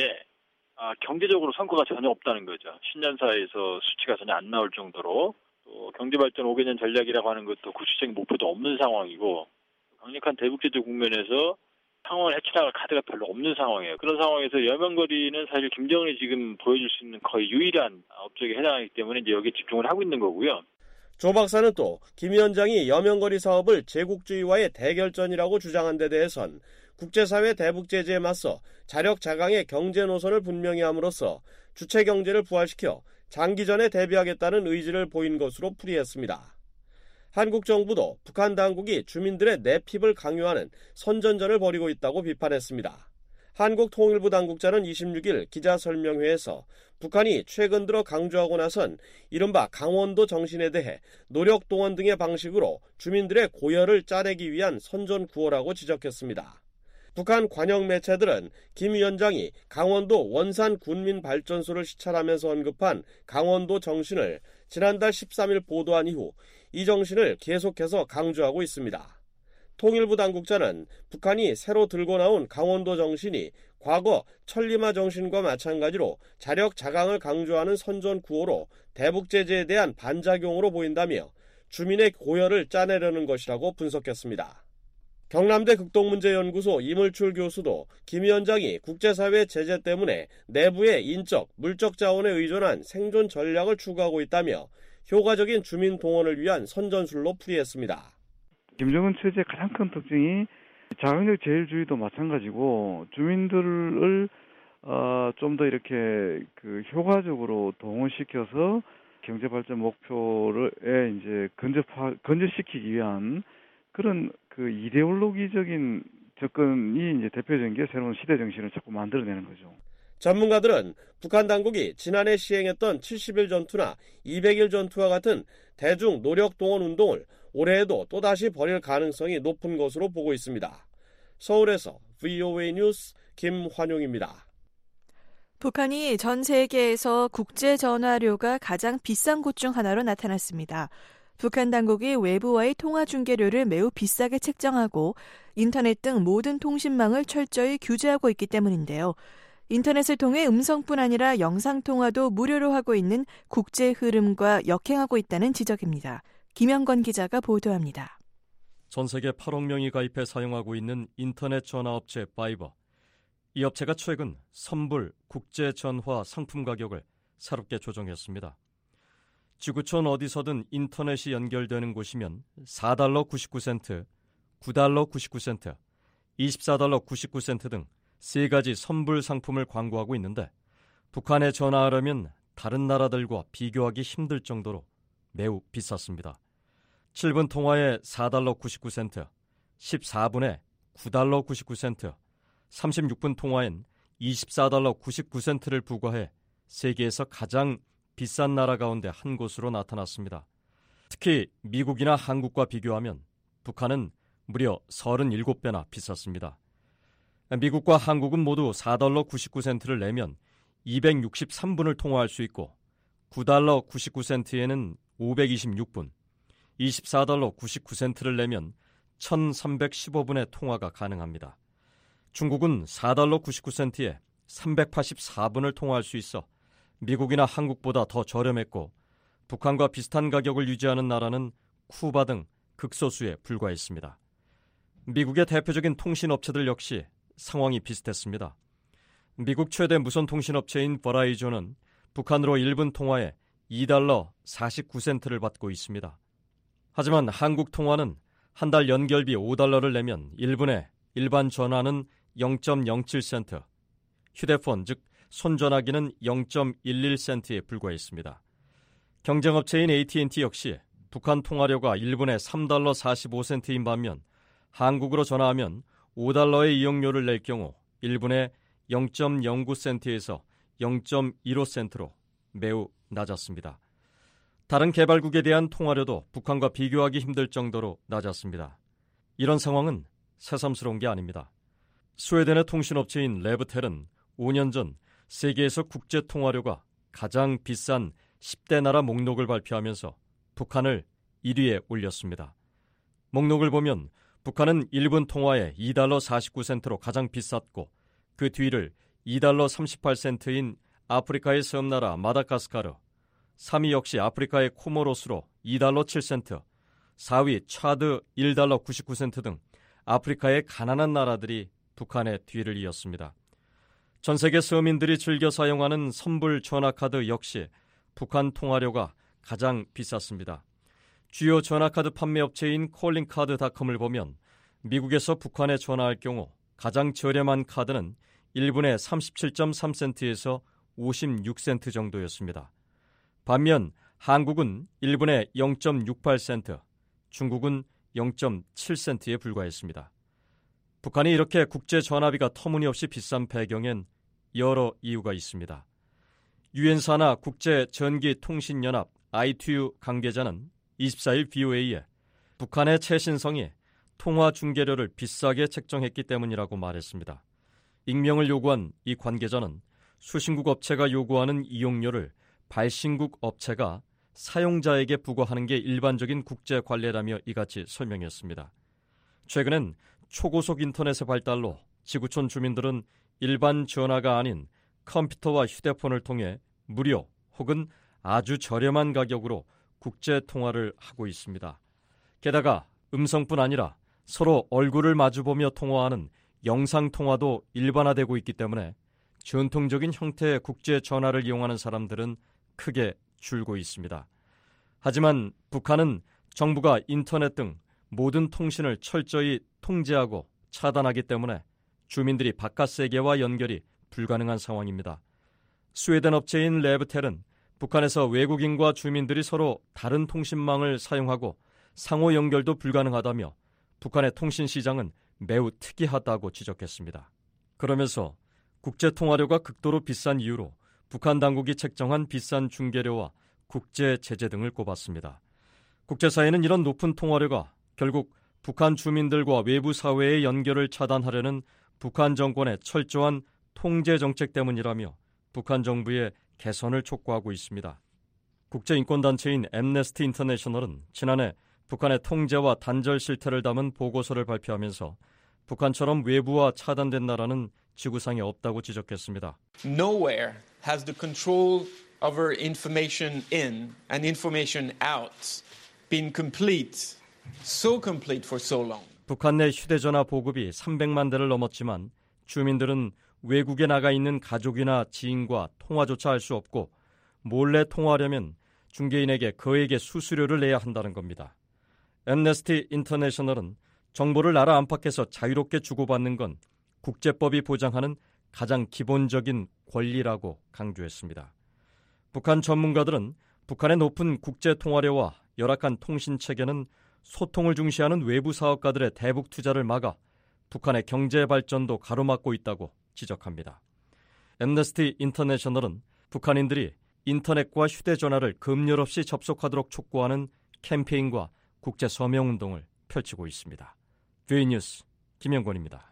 [SPEAKER 17] 경제적으로 성과가 전혀 없다는 거죠. 신년사에서 수치가 전혀 안 나올 정도로 또 경제발전 5개년 전략이라고 하는 것도 구체적인 목표도 없는 상황이고 강력한 대북제재 국면에서 상황을 헤쳐나갈 카드가 별로 없는 상황이에요. 그런 상황에서 여명거리는 사실 김정은이 지금 보여줄 수 있는 거의 유일한 업적에 해당하기 때문에 이제 여기에 집중을 하고 있는 거고요.
[SPEAKER 16] 조 박사는 또 김 위원장이 여명거리 사업을 제국주의와의 대결전이라고 주장한 데 대해선 국제사회 대북제재에 맞서 자력자강의 경제 노선을 분명히 함으로써 주체경제를 부활시켜 장기전에 대비하겠다는 의지를 보인 것으로 풀이했습니다. 한국 정부도 북한 당국이 주민들의 내핍을 강요하는 선전전을 벌이고 있다고 비판했습니다. 한국통일부 당국자는 26일 기자설명회에서 북한이 최근 들어 강조하고 나선 이른바 강원도 정신에 대해 노력동원 등의 방식으로 주민들의 고열을 짜내기 위한 선전구호라고 지적했습니다. 북한 관영 매체들은 김 위원장이 강원도 원산 군민발전소를 시찰하면서 언급한 강원도 정신을 지난달 13일 보도한 이후 이 정신을 계속해서 강조하고 있습니다. 통일부 당국자는 북한이 새로 들고 나온 강원도 정신이 과거 천리마 정신과 마찬가지로 자력 자강을 강조하는 선전 구호로 대북제재에 대한 반작용으로 보인다며 주민의 고열을 짜내려는 것이라고 분석했습니다. 경남대 극동문제연구소 이물출 교수도 김 위원장이 국제사회 제재 때문에 내부의 인적, 물적 자원에 의존한 생존 전략을 추구하고 있다며 효과적인 주민 동원을 위한 선전술로 풀이했습니다.
[SPEAKER 18] 김정은 체제의 가장 큰 특징이 자강적 제일주의도 마찬가지고 주민들을 좀 더 이렇게 효과적으로 동원시켜서 경제 발전 목표를 이제 건전시키기 위한 그런 이데올로기적인 접근이 이제 대표적인 게 새로운 시대 정신을 자꾸 만들어내는 거죠.
[SPEAKER 16] 전문가들은 북한 당국이 지난해 시행했던 70일 전투나 200일 전투와 같은 대중 노력 동원 운동을 올해에도 또다시 벌일 가능성이 높은 것으로 보고 있습니다. 서울에서 VOA 뉴스 김환용입니다.
[SPEAKER 4] 북한이 전 세계에서 국제 전화료가 가장 비싼 곳 중 하나로 나타났습니다. 북한 당국이 외부와의 통화 중계료를 매우 비싸게 책정하고 인터넷 등 모든 통신망을 철저히 규제하고 있기 때문인데요. 인터넷을 통해 음성뿐 아니라 영상통화도 무료로 하고 있는 국제 흐름과 역행하고 있다는 지적입니다. 김영건 기자가 보도합니다.
[SPEAKER 19] 전 세계 8억 명이 가입해 사용하고 있는 인터넷 전화업체 바이버. 이 업체가 최근 선불 국제 전화 상품 가격을 새롭게 조정했습니다. 지구촌 어디서든 인터넷이 연결되는 곳이면 4달러 99센트, 9달러 99센트, 24달러 99센트 등 세 가지 선불 상품을 광고하고 있는데 북한에 전화하려면 다른 나라들과 비교하기 힘들 정도로 매우 비쌌습니다. 7분 통화에 4달러 99센트, 14분에 9달러 99센트, 36분 통화엔 24달러 99센트를 부과해 세계에서 가장 비싼 나라 가운데 한 곳으로 나타났습니다. 특히 미국이나 한국과 비교하면 북한은 무려 37배나 비쌌습니다. 미국과 한국은 모두 4달러 99센트를 내면 263분을 통화할 수 있고 9달러 99센트에는 526분, 24달러 99센트를 내면 1315분의 통화가 가능합니다. 중국은 4달러 99센트에 384분을 통화할 수 있어 미국이나 한국보다 더 저렴했고 북한과 비슷한 가격을 유지하는 나라는 쿠바 등 극소수에 불과했습니다. 미국의 대표적인 통신업체들 역시 상황이 비슷했습니다. 미국 최대 무선통신업체인 버라이존은 북한으로 1분 통화에 2달러 49센트를 받고 있습니다. 하지만 한국 통화는 한 달 연결비 5달러를 내면 1분에 일반 전화는 0.07센트, 휴대폰 즉 손전화기는 0.11센트에 불과했습니다. 경쟁업체인 AT&T 역시 북한 통화료가 1분에 3달러 45센트인 반면 한국으로 전화하면 5달러의 이용료를 낼 경우 1분에 0.09센트에서 0.15센트로 매우 낮았습니다. 다른 개발국에 대한 통화료도 북한과 비교하기 힘들 정도로 낮았습니다. 이런 상황은 새삼스러운 게 아닙니다. 스웨덴의 통신업체인 레브텔은 5년 전 세계에서 국제 통화료가 가장 비싼 10대 나라 목록을 발표하면서 북한을 1위에 올렸습니다. 목록을 보면 북한은 1분 통화에 2달러 49센트로 가장 비쌌고 그 뒤를 2달러 38센트인 아프리카의 섬나라 마다가스카르, 3위 역시 아프리카의 코모로스로 2달러 7센트, 4위 차드 1달러 99센트 등 아프리카의 가난한 나라들이 북한의 뒤를 이었습니다. 전 세계 서민들이 즐겨 사용하는 선불 전화카드 역시 북한 통화료가 가장 비쌌습니다. 주요 전화카드 판매업체인 콜링카드닷컴을 보면 미국에서 북한에 전화할 경우 가장 저렴한 카드는 1분에 37.3센트에서 56센트 정도였습니다. 반면 한국은 1분에 0.68센트, 중국은 0.7센트에 불과했습니다. 북한이 이렇게 국제 전화비가 터무니없이 비싼 배경엔 여러 이유가 있습니다. 유엔사나 국제전기통신연합 ITU 관계자는 24일 VOA에 북한의 최신성이 통화 중계료를 비싸게 책정했기 때문이라고 말했습니다. 익명을 요구한 이 관계자는 수신국 업체가 요구하는 이용료를 발신국 업체가 사용자에게 부과하는 게 일반적인 국제 관례라며 이같이 설명했습니다. 최근엔 초고속 인터넷의 발달로 지구촌 주민들은 일반 전화가 아닌 컴퓨터와 휴대폰을 통해 무료 혹은 아주 저렴한 가격으로 국제 통화를 하고 있습니다. 게다가 음성뿐 아니라 서로 얼굴을 마주보며 통화하는 영상 통화도 일반화되고 있기 때문에 전통적인 형태의 국제 전화를 이용하는 사람들은 크게 줄고 있습니다. 하지만 북한은 정부가 인터넷 등 모든 통신을 철저히 통제하고 차단하기 때문에 주민들이 바깥 세계와 연결이 불가능한 상황입니다. 스웨덴 업체인 레브텔은 북한에서 외국인과 주민들이 서로 다른 통신망을 사용하고 상호 연결도 불가능하다며 북한의 통신 시장은 매우 특이하다고 지적했습니다. 그러면서 국제 통화료가 극도로 비싼 이유로 북한 당국이 책정한 비싼 중계료와 국제 제재 등을 꼽았습니다. 국제사회는 이런 높은 통화료가 결국 북한 주민들과 외부 사회의 연결을 차단하려는 북한 정권의 철저한 통제 정책 때문이라며 북한 정부의 개선을 촉구하고 있습니다. 국제인권단체인 앰네스티 인터내셔널은 지난해 북한의 통제와 단절 실태를 담은 보고서를 발표하면서 북한처럼 외부와 차단된 나라는 지구상에 없다고 지적했습니다.
[SPEAKER 20] Nowhere has the control over information in and information out been complete, so complete for so long.
[SPEAKER 19] 북한 내 휴대전화 보급이 300만 대를 넘었지만 주민들은 외국에 나가 있는 가족이나 지인과 통화조차 할 수 없고 몰래 통화하려면 중개인에게 거액의 수수료를 내야 한다는 겁니다. 앰네스티 인터내셔널은 정보를 나라 안팎에서 자유롭게 주고받는 건 국제법이 보장하는 가장 기본적인 권리라고 강조했습니다. 북한 전문가들은 북한의 높은 국제통화료와 열악한 통신체계는 소통을 중시하는 외부 사업가들의 대북 투자를 막아 북한의 경제 발전도 가로막고 있다고 지적합니다. 앰네스티 인터내셔널은 북한인들이 인터넷과 휴대전화를 검열 없이 접속하도록 촉구하는 캠페인과 국제 서명운동을 펼치고 있습니다. 뷰이 뉴스 김영권입니다.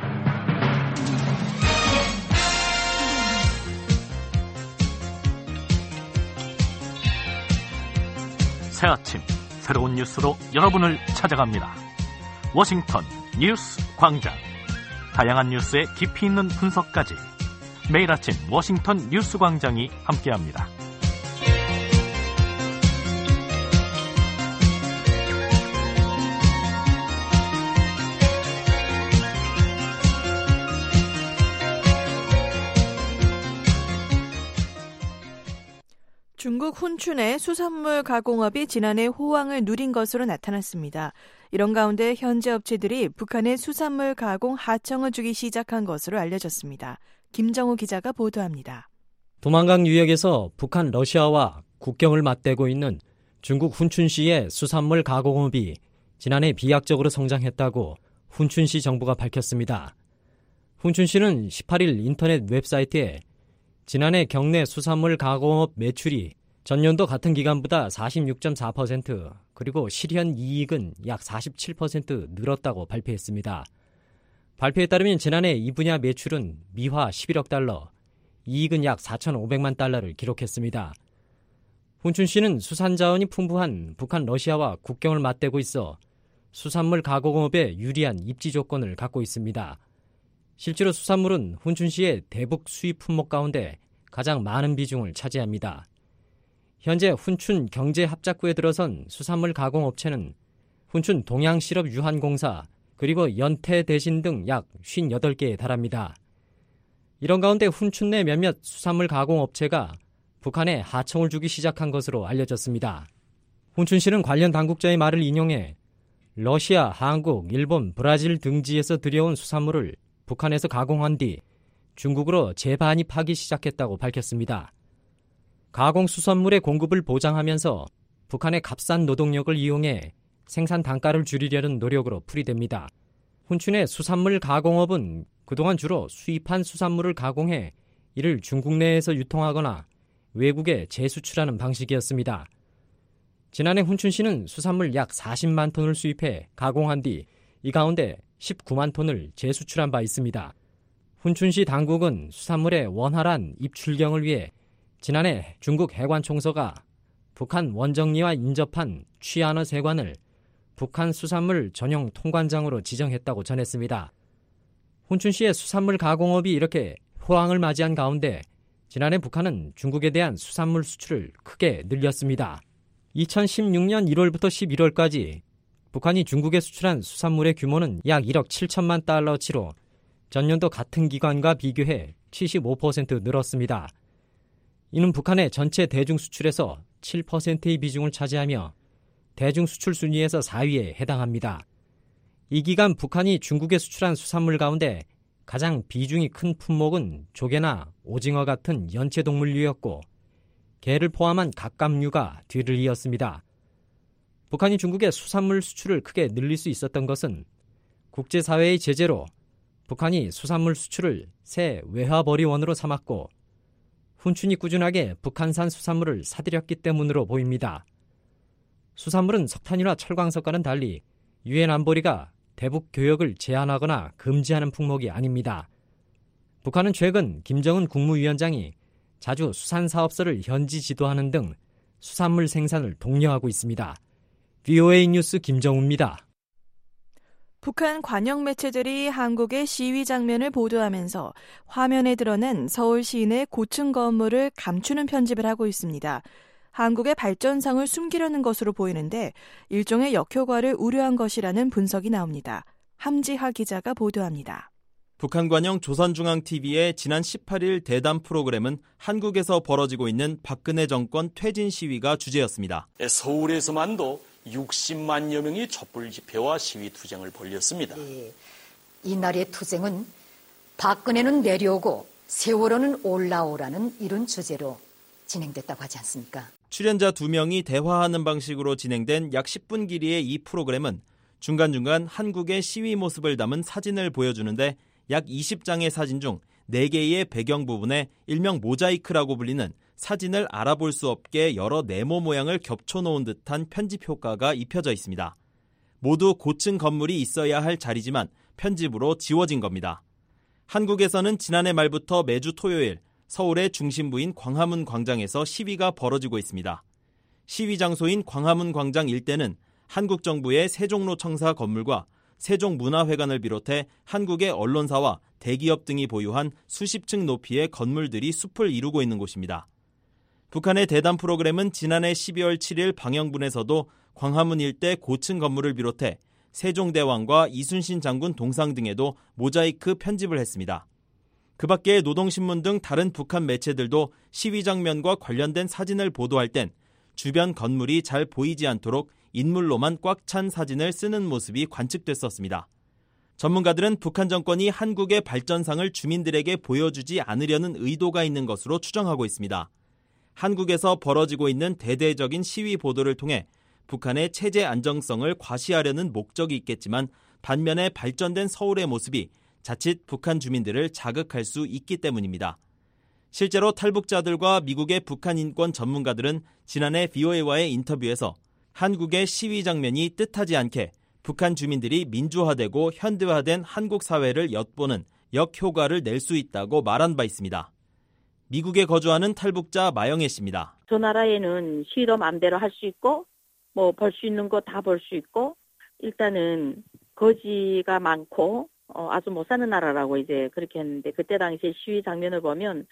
[SPEAKER 3] 새 아침 새로운 뉴스로 여러분을 찾아갑니다. 워싱턴 뉴스 광장. 다양한 뉴스의 깊이 있는 분석까지 매일 아침 워싱턴 뉴스 광장이 함께합니다.
[SPEAKER 4] 중국 훈춘의 수산물 가공업이 지난해 호황을 누린 것으로 나타났습니다. 이런 가운데 현재 업체들이 북한의 수산물 가공 하청을 주기 시작한 것으로 알려졌습니다. 김정우 기자가 보도합니다.
[SPEAKER 21] 도만강 유역에서 북한 러시아와 국경을 맞대고 있는 중국 훈춘시의 수산물 가공업이 지난해 비약적으로 성장했다고 훈춘시 정부가 밝혔습니다. 훈춘시는 18일 인터넷 웹사이트에 지난해 경내 수산물 가공업 매출이 전년도 같은 기간보다 46.4% 그리고 실현 이익은 약 47% 늘었다고 발표했습니다. 발표에 따르면 지난해 이 분야 매출은 미화 11억 달러, 이익은 약 4,500만 달러를 기록했습니다. 훈춘시는 수산자원이 풍부한 북한 러시아와 국경을 맞대고 있어 수산물 가공업에 유리한 입지 조건을 갖고 있습니다. 실제로 수산물은 훈춘시의 대북 수입 품목 가운데 가장 많은 비중을 차지합니다. 현재 훈춘 경제합작구에 들어선 수산물 가공업체는 훈춘 동양실업유한공사 그리고 연태대신 등 약 58개에 달합니다. 이런 가운데 훈춘 내 몇몇 수산물 가공업체가 북한에 하청을 주기 시작한 것으로 알려졌습니다. 훈춘시는 관련 당국자의 말을 인용해 러시아, 한국, 일본, 브라질 등지에서 들여온 수산물을 북한에서 가공한 뒤 중국으로 재반입하기 시작했다고 밝혔습니다. 가공 수산물의 공급을 보장하면서 북한의 값싼 노동력을 이용해 생산 단가를 줄이려는 노력으로 풀이됩니다. 훈춘의 수산물 가공업은 그동안 주로 수입한 수산물을 가공해 이를 중국 내에서 유통하거나 외국에 재수출하는 방식이었습니다. 지난해 훈춘시는 수산물 약 40만 톤을 수입해 가공한 뒤 이 가운데 19만 톤을 재수출한 바 있습니다. 훈춘시 당국은 수산물의 원활한 입출경을 위해 지난해 중국 해관총서가 북한 원정리와 인접한 취안어 세관을 북한 수산물 전용 통관장으로 지정했다고 전했습니다. 훈춘시의 수산물 가공업이 이렇게 호황을 맞이한 가운데 지난해 북한은 중국에 대한 수산물 수출을 크게 늘렸습니다. 2016년 1월부터 11월까지 북한이 중국에 수출한 수산물의 규모는 약 1억 7천만 달러치로 전년도 같은 기간과 비교해 75% 늘었습니다. 이는 북한의 전체 대중 수출에서 7%의 비중을 차지하며 대중 수출 순위에서 4위에 해당합니다. 이 기간 북한이 중국에 수출한 수산물 가운데 가장 비중이 큰 품목은 조개나 오징어 같은 연체동물류였고 게를 포함한 갑각류가 뒤를 이었습니다. 북한이 중국의 수산물 수출을 크게 늘릴 수 있었던 것은 국제사회의 제재로 북한이 수산물 수출을 새 외화벌이원으로 삼았고 훈춘이 꾸준하게 북한산 수산물을 사들였기 때문으로 보입니다. 수산물은 석탄이나 철광석과는 달리 유엔 안보리가 대북 교역을 제한하거나 금지하는 품목이 아닙니다. 북한은 최근 김정은 국무위원장이 자주 수산사업소를 현지 지도하는 등 수산물 생산을 독려하고 있습니다. VOA 뉴스 김정우입니다.
[SPEAKER 4] 북한 관영 매체들이 한국의 시위 장면을 보도하면서 화면에 드러난 서울 시내 고층 건물을 감추는 편집을 하고 있습니다. 한국의 발전상을 숨기려는 것으로 보이는데 일종의 역효과를 우려한 것이라는 분석이 나옵니다. 함지하 기자가 보도합니다.
[SPEAKER 2] 북한 관영 조선중앙TV의 지난 18일 대담 프로그램은 한국에서 벌어지고 있는 박근혜 정권 퇴진 시위가 주제였습니다.
[SPEAKER 1] 서울에서만도 60만여 명이 촛불 집회와 시위 투쟁을 벌였습니다.
[SPEAKER 22] 이날의 투쟁은 박근혜는 내려오고 세월호는 올라오라는 이런 주제로 진행됐다고 하지 않습니까?
[SPEAKER 2] 출연자 2명이 대화하는 방식으로 진행된 약 10분 길이의 이 프로그램은 중간중간 한국의 시위 모습을 담은 사진을 보여주는데 약 20장의 사진 중 4개의 배경 부분에 일명 모자이크라고 불리는 사진을 알아볼 수 없게 여러 네모 모양을 겹쳐놓은 듯한 편집 효과가 입혀져 있습니다. 모두 고층 건물이 있어야 할 자리지만 편집으로 지워진 겁니다. 한국에서는 지난해 말부터 매주 토요일 서울의 중심부인 광화문 광장에서 시위가 벌어지고 있습니다. 시위 장소인 광화문 광장 일대는 한국 정부의 세종로청사 건물과 세종문화회관을 비롯해 한국의 언론사와 대기업 등이 보유한 수십 층 높이의 건물들이 숲을 이루고 있는 곳입니다. 북한의 대담 프로그램은 지난해 12월 7일 방영분에서도 광화문 일대 고층 건물을 비롯해 세종대왕과 이순신 장군 동상 등에도 모자이크 편집을 했습니다. 그 밖에 노동신문 등 다른 북한 매체들도 시위 장면과 관련된 사진을 보도할 땐 주변 건물이 잘 보이지 않도록 인물로만 꽉 찬 사진을 쓰는 모습이 관측됐었습니다. 전문가들은 북한 정권이 한국의 발전상을 주민들에게 보여주지 않으려는 의도가 있는 것으로 추정하고 있습니다. 한국에서 벌어지고 있는 대대적인 시위 보도를 통해 북한의 체제 안정성을 과시하려는 목적이 있겠지만 반면에 발전된 서울의 모습이 자칫 북한 주민들을 자극할 수 있기 때문입니다. 실제로 탈북자들과 미국의 북한 인권 전문가들은 지난해 VOA와의 인터뷰에서 한국의 시위 장면이 뜻하지 않게 북한 주민들이 민주화되고 현대화된 한국 사회를 엿보는 역효과를 낼 수 있다고 말한 바 있습니다. 미국에 거주하는 탈북자 마영애 씨입니다.
[SPEAKER 23] 저 나라에는 시위도 마음대로 할 수 있고 뭐 벌 수 있는 거 다 벌 수 있고 일단은 거지가 많고 아주 못 사는 나라라고 이제 그렇게 했는데 그때 당시에 시위 장면을 보면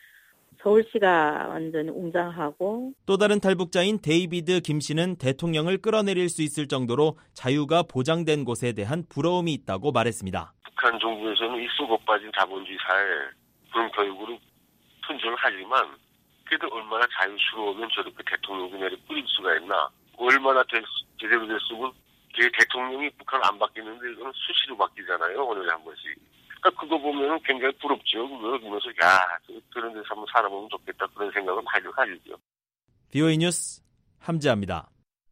[SPEAKER 23] 서울시가 완전 웅장하고
[SPEAKER 2] 또 다른 탈북자인 데이비드 김 씨는 대통령을 끌어내릴 수 있을 정도로 자유가 보장된 곳에 대한 부러움이 있다고 말했습니다.
[SPEAKER 24] 북한 정부에서는 이 썩어 빠진 자본주의 사회 그런 교육으로 tun전을 하지만 그래도 얼마나 자유스러우면 저렇게 대통령이 내려 뿌릴 수가 있나. 얼마나 제대로 됐으면 대통령이 북한 안 바뀌는데 이거는 수시로 바뀌잖아요. 오늘에 한 번씩. 그러니까 그거 보면 굉장히 부럽죠. 그거 보면서 그런 데서 한번 살아보면 좋겠다 그런 생각은 하죠.
[SPEAKER 2] VOA 뉴스 함지아입니다.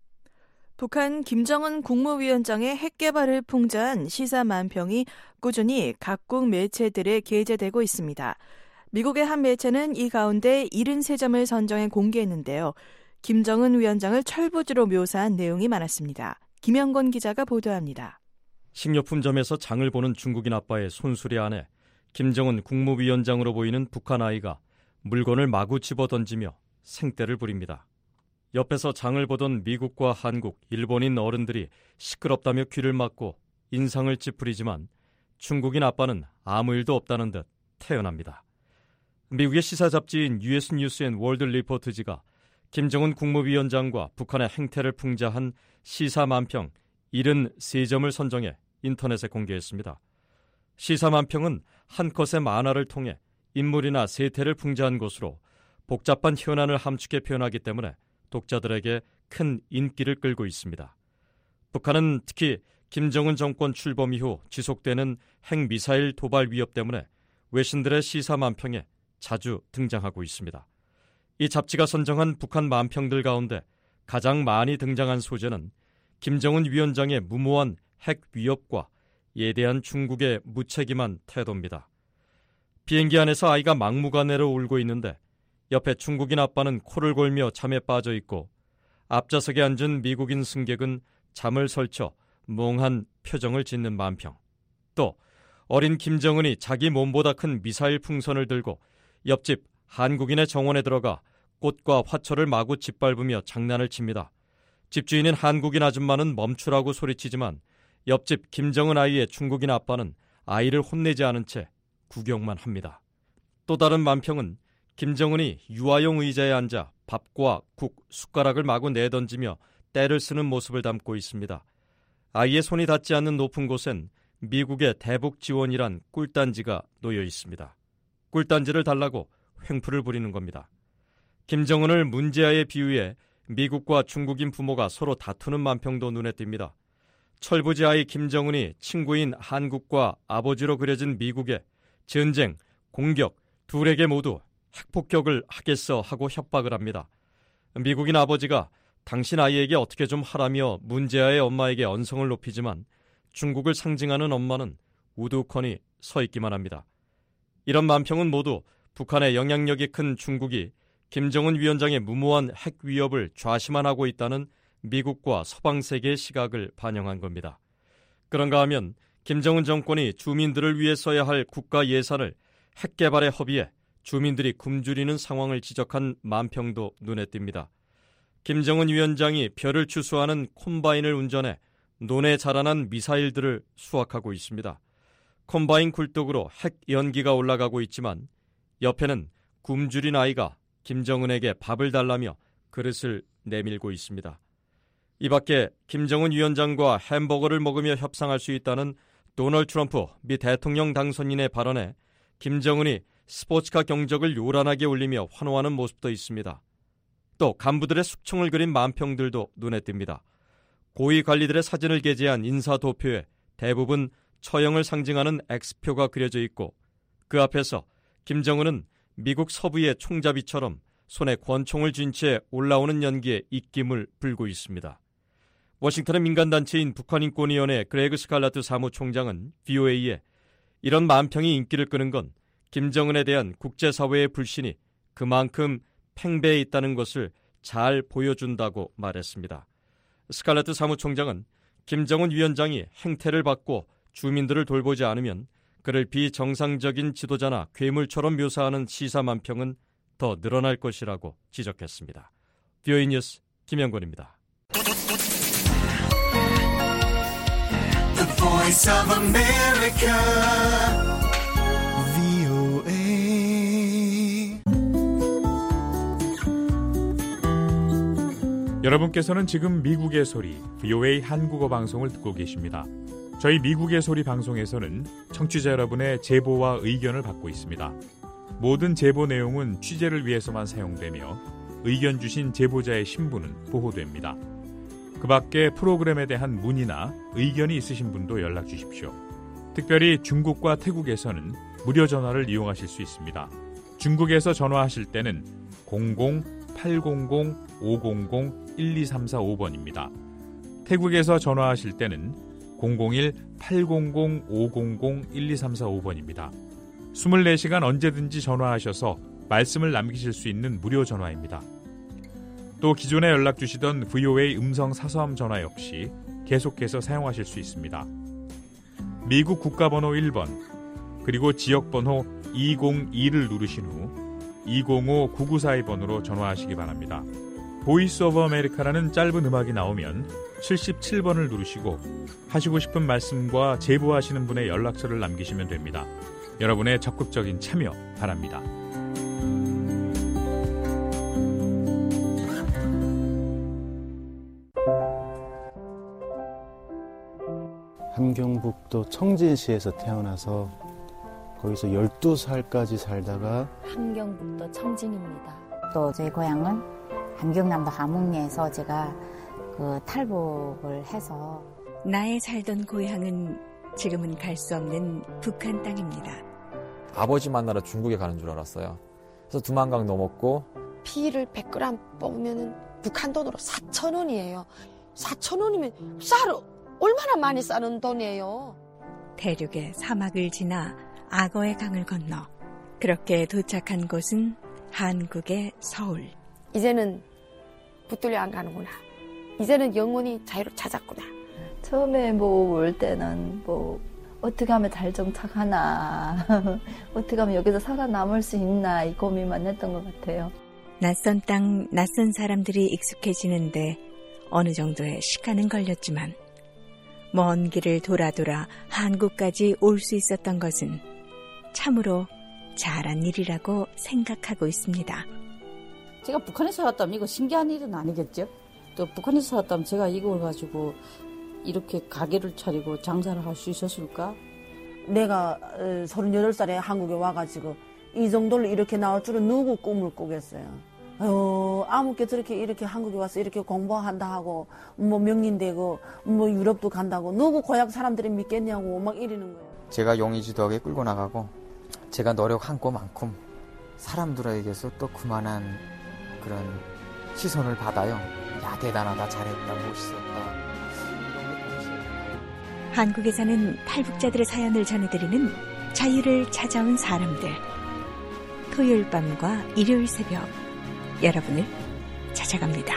[SPEAKER 4] 북한 김정은 국무위원장의 핵 개발을 풍자한 시사 만평이 꾸준히 각국 매체들에 게재되고 있습니다. 미국의 한 매체는 이 가운데 73점을 선정해 공개했는데요. 김정은 위원장을 철부지로 묘사한 내용이 많았습니다. 김영건 기자가 보도합니다.
[SPEAKER 19] 식료품점에서 장을 보는 중국인 아빠의 손수레 안에 김정은 국무위원장으로 보이는 북한 아이가 물건을 마구 집어던지며 생떼를 부립니다. 옆에서 장을 보던 미국과 한국, 일본인 어른들이 시끄럽다며 귀를 막고 인상을 찌푸리지만 중국인 아빠는 아무 일도 없다는 듯 태연합니다. 미국의 시사 잡지인 US 뉴스 앤 월드 리포트지가 김정은 국무위원장과 북한의 행태를 풍자한 시사 만평 73점을 선정해 인터넷에 공개했습니다. 시사 만평은 한 컷의 만화를 통해 인물이나 세태를 풍자한 것으로 복잡한 현안을 함축해 표현하기 때문에 독자들에게 큰 인기를 끌고 있습니다. 북한은 특히 김정은 정권 출범 이후 지속되는 핵미사일 도발 위협 때문에 외신들의 시사 만평에 자주 등장하고 있습니다. 이 잡지가 선정한 북한 만평들 가운데 가장 많이 등장한 소재는 김정은 위원장의 무모한 핵 위협과 이에 대한 중국의 무책임한 태도입니다. 비행기 안에서 아이가 막무가내로 울고 있는데 옆에 중국인 아빠는 코를 골며 잠에 빠져 있고 앞좌석에 앉은 미국인 승객은 잠을 설쳐 멍한 표정을 짓는 만평. 또 어린 김정은이 자기 몸보다 큰 미사일 풍선을 들고 옆집 한국인의 정원에 들어가 꽃과 화초를 마구 짓밟으며 장난을 칩니다. 집주인인 한국인 아줌마는 멈추라고 소리치지만 옆집 김정은 아이의 중국인 아빠는 아이를 혼내지 않은 채 구경만 합니다. 또 다른 만평은 김정은이 유아용 의자에 앉아 밥과 국, 숟가락을 마구 내던지며 떼를 쓰는 모습을 담고 있습니다. 아이의 손이 닿지 않는 높은 곳엔 미국의 대북 지원이란 꿀단지가 놓여 있습니다. 꿀단지를 달라고 횡포를 부리는 겁니다. 김정은을 문제아에 비유해 미국과 중국인 부모가 서로 다투는 만평도 눈에 띕니다. 철부지 아이 김정은이 친구인 한국과 아버지로 그려진 미국에 전쟁, 공격, 둘에게 모두 핵폭격을 하겠어 하고 협박을 합니다. 미국인 아버지가 당신 아이에게 어떻게 좀 하라며 문제아의 엄마에게 언성을 높이지만 중국을 상징하는 엄마는 우두커니 서 있기만 합니다. 이런 만평은 모두 북한의 영향력이 큰 중국이 김정은 위원장의 무모한 핵 위협을 좌시만 하고 있다는 미국과 서방 세계의 시각을 반영한 겁니다. 그런가 하면 김정은 정권이 주민들을 위해 써야 할 국가 예산을 핵 개발에 허비해 주민들이 굶주리는 상황을 지적한 만평도 눈에 띕니다. 김정은 위원장이 별을 추수하는 콤바인을 운전해 논에 자라난 미사일들을 수확하고 있습니다. 콤바인 굴뚝으로 핵 연기가 올라가고 있지만 옆에는 굶주린 아이가 김정은에게 밥을 달라며 그릇을 내밀고 있습니다. 이 밖에 김정은 위원장과 햄버거를 먹으며 협상할 수 있다는 도널드 트럼프 미 대통령 당선인의 발언에 김정은이 스포츠카 경적을 요란하게 울리며 환호하는 모습도 있습니다. 또 간부들의 숙청을 그린 만평들도 눈에 띕니다. 고위 관리들의 사진을 게재한 인사도표에 대부분 처형을 상징하는 X표가 그려져 있고 그 앞에서 김정은은 미국 서부의 총잡이처럼 손에 권총을 쥔 채 올라오는 연기에 입김을 불고 있습니다. 워싱턴의 민간단체인 북한인권위원회 그레그 스칼라트 사무총장은 VOA에 이런 만평이 인기를 끄는 건 김정은에 대한 국제사회의 불신이 그만큼 팽배해 있다는 것을 잘 보여준다고 말했습니다. 스칼라트 사무총장은 김정은 위원장이 행태를 받고 주민들을 돌보지 않으면 그를 비정상적인 지도자나 괴물처럼 묘사하는 시사만평은 더 늘어날 것이라고 지적했습니다. VOA 뉴스 김영권입니다.
[SPEAKER 5] The Voice of America, VOA.
[SPEAKER 6] 여러분께서는 지금 미국의 소리 VOA 한국어 방송을 듣고 계십니다. 저희 미국의 소리 방송에서는 청취자 여러분의 제보와 의견을 받고 있습니다. 모든 제보 내용은 취재를 위해서만 사용되며 의견 주신 제보자의 신분은 보호됩니다. 그 밖에 프로그램에 대한 문의나 의견이 있으신 분도 연락 주십시오. 특별히 중국과 태국에서는 무료 전화를 이용하실 수 있습니다. 중국에서 전화하실 때는 00-800-500-1234-5번입니다. 태국에서 전화하실 때는 001-800-500-1234-5번입니다. 24시간 언제든지 전화하셔서 말씀을 남기실 수 있는 무료 전화입니다. 또 기존에 연락 주시던 VOA 음성 사서함 전화 역시 계속해서 사용하실 수 있습니다. 미국 국가번호 1번 그리고 지역번호 202를 누르신 후 205-9942번으로 전화하시기 바랍니다. 보이스 오브 아메리카라는 짧은 음악이 나오면 77번을 누르시고 하시고 싶은 말씀과 제보하시는 분의 연락처를 남기시면 됩니다. 여러분의 적극적인 참여 바랍니다.
[SPEAKER 7] 함경북도 청진시에서 태어나서 거기서 12살까지 살다가
[SPEAKER 8] 함경북도 청진입니다.
[SPEAKER 25] 또 저희 고향은 함경남도 하목리에서 제가 탈북을 해서
[SPEAKER 26] 나의 살던 고향은 지금은 갈 수 없는 북한 땅입니다.
[SPEAKER 27] 아버지 만나러 중국에 가는 줄 알았어요. 그래서 두만강 넘었고
[SPEAKER 28] 피를 100g 뽑으면 북한 돈으로 4,000원이에요. 4,000원이면 쌀을 얼마나 많이 싸는 돈이에요.
[SPEAKER 26] 대륙의 사막을 지나 악어의 강을 건너 그렇게 도착한 곳은 한국의 서울.
[SPEAKER 28] 이제는 붙들려 안 가는구나. 이제는 영원히 자유를 찾았구나.
[SPEAKER 29] 처음에 올 때는 어떻게 하면 잘 정착하나 어떻게 하면 여기서 살아남을 수 있나 이 고민만 했던 것 같아요.
[SPEAKER 26] 낯선 땅, 낯선 사람들이 익숙해지는데 어느 정도의 시간은 걸렸지만 먼 길을 돌아 한국까지 올 수 있었던 것은 참으로 잘한 일이라고 생각하고 있습니다.
[SPEAKER 29] 제가 북한에 살았다면 이거 신기한 일은 아니겠죠? 또 북한에 살았다면 제가 이걸 가지고 이렇게 가게를 차리고 장사를 할 수 있었을까?
[SPEAKER 9] 내가 38살에 한국에 와가지고 이 정도로 이렇게 나올 줄은 누구 꿈을 꾸겠어요. 아무게 저렇게 이렇게 한국에 와서 이렇게 공부한다 하고 뭐 명인되고 뭐 유럽도 간다고 누구 고향 사람들이 믿겠냐고 막 이러는 거예요.
[SPEAKER 10] 제가 용의주도하게 끌고 나가고 제가 노력한 것만큼 사람들에게서 또 그만한 그런 시선을 받아요. 야, 대단하다, 잘했다, 멋있었다.
[SPEAKER 26] 한국에 사는 탈북자들의 사연을 전해드리는 자유를 찾아온 사람들. 토요일 밤과 일요일 새벽 여러분을 찾아갑니다.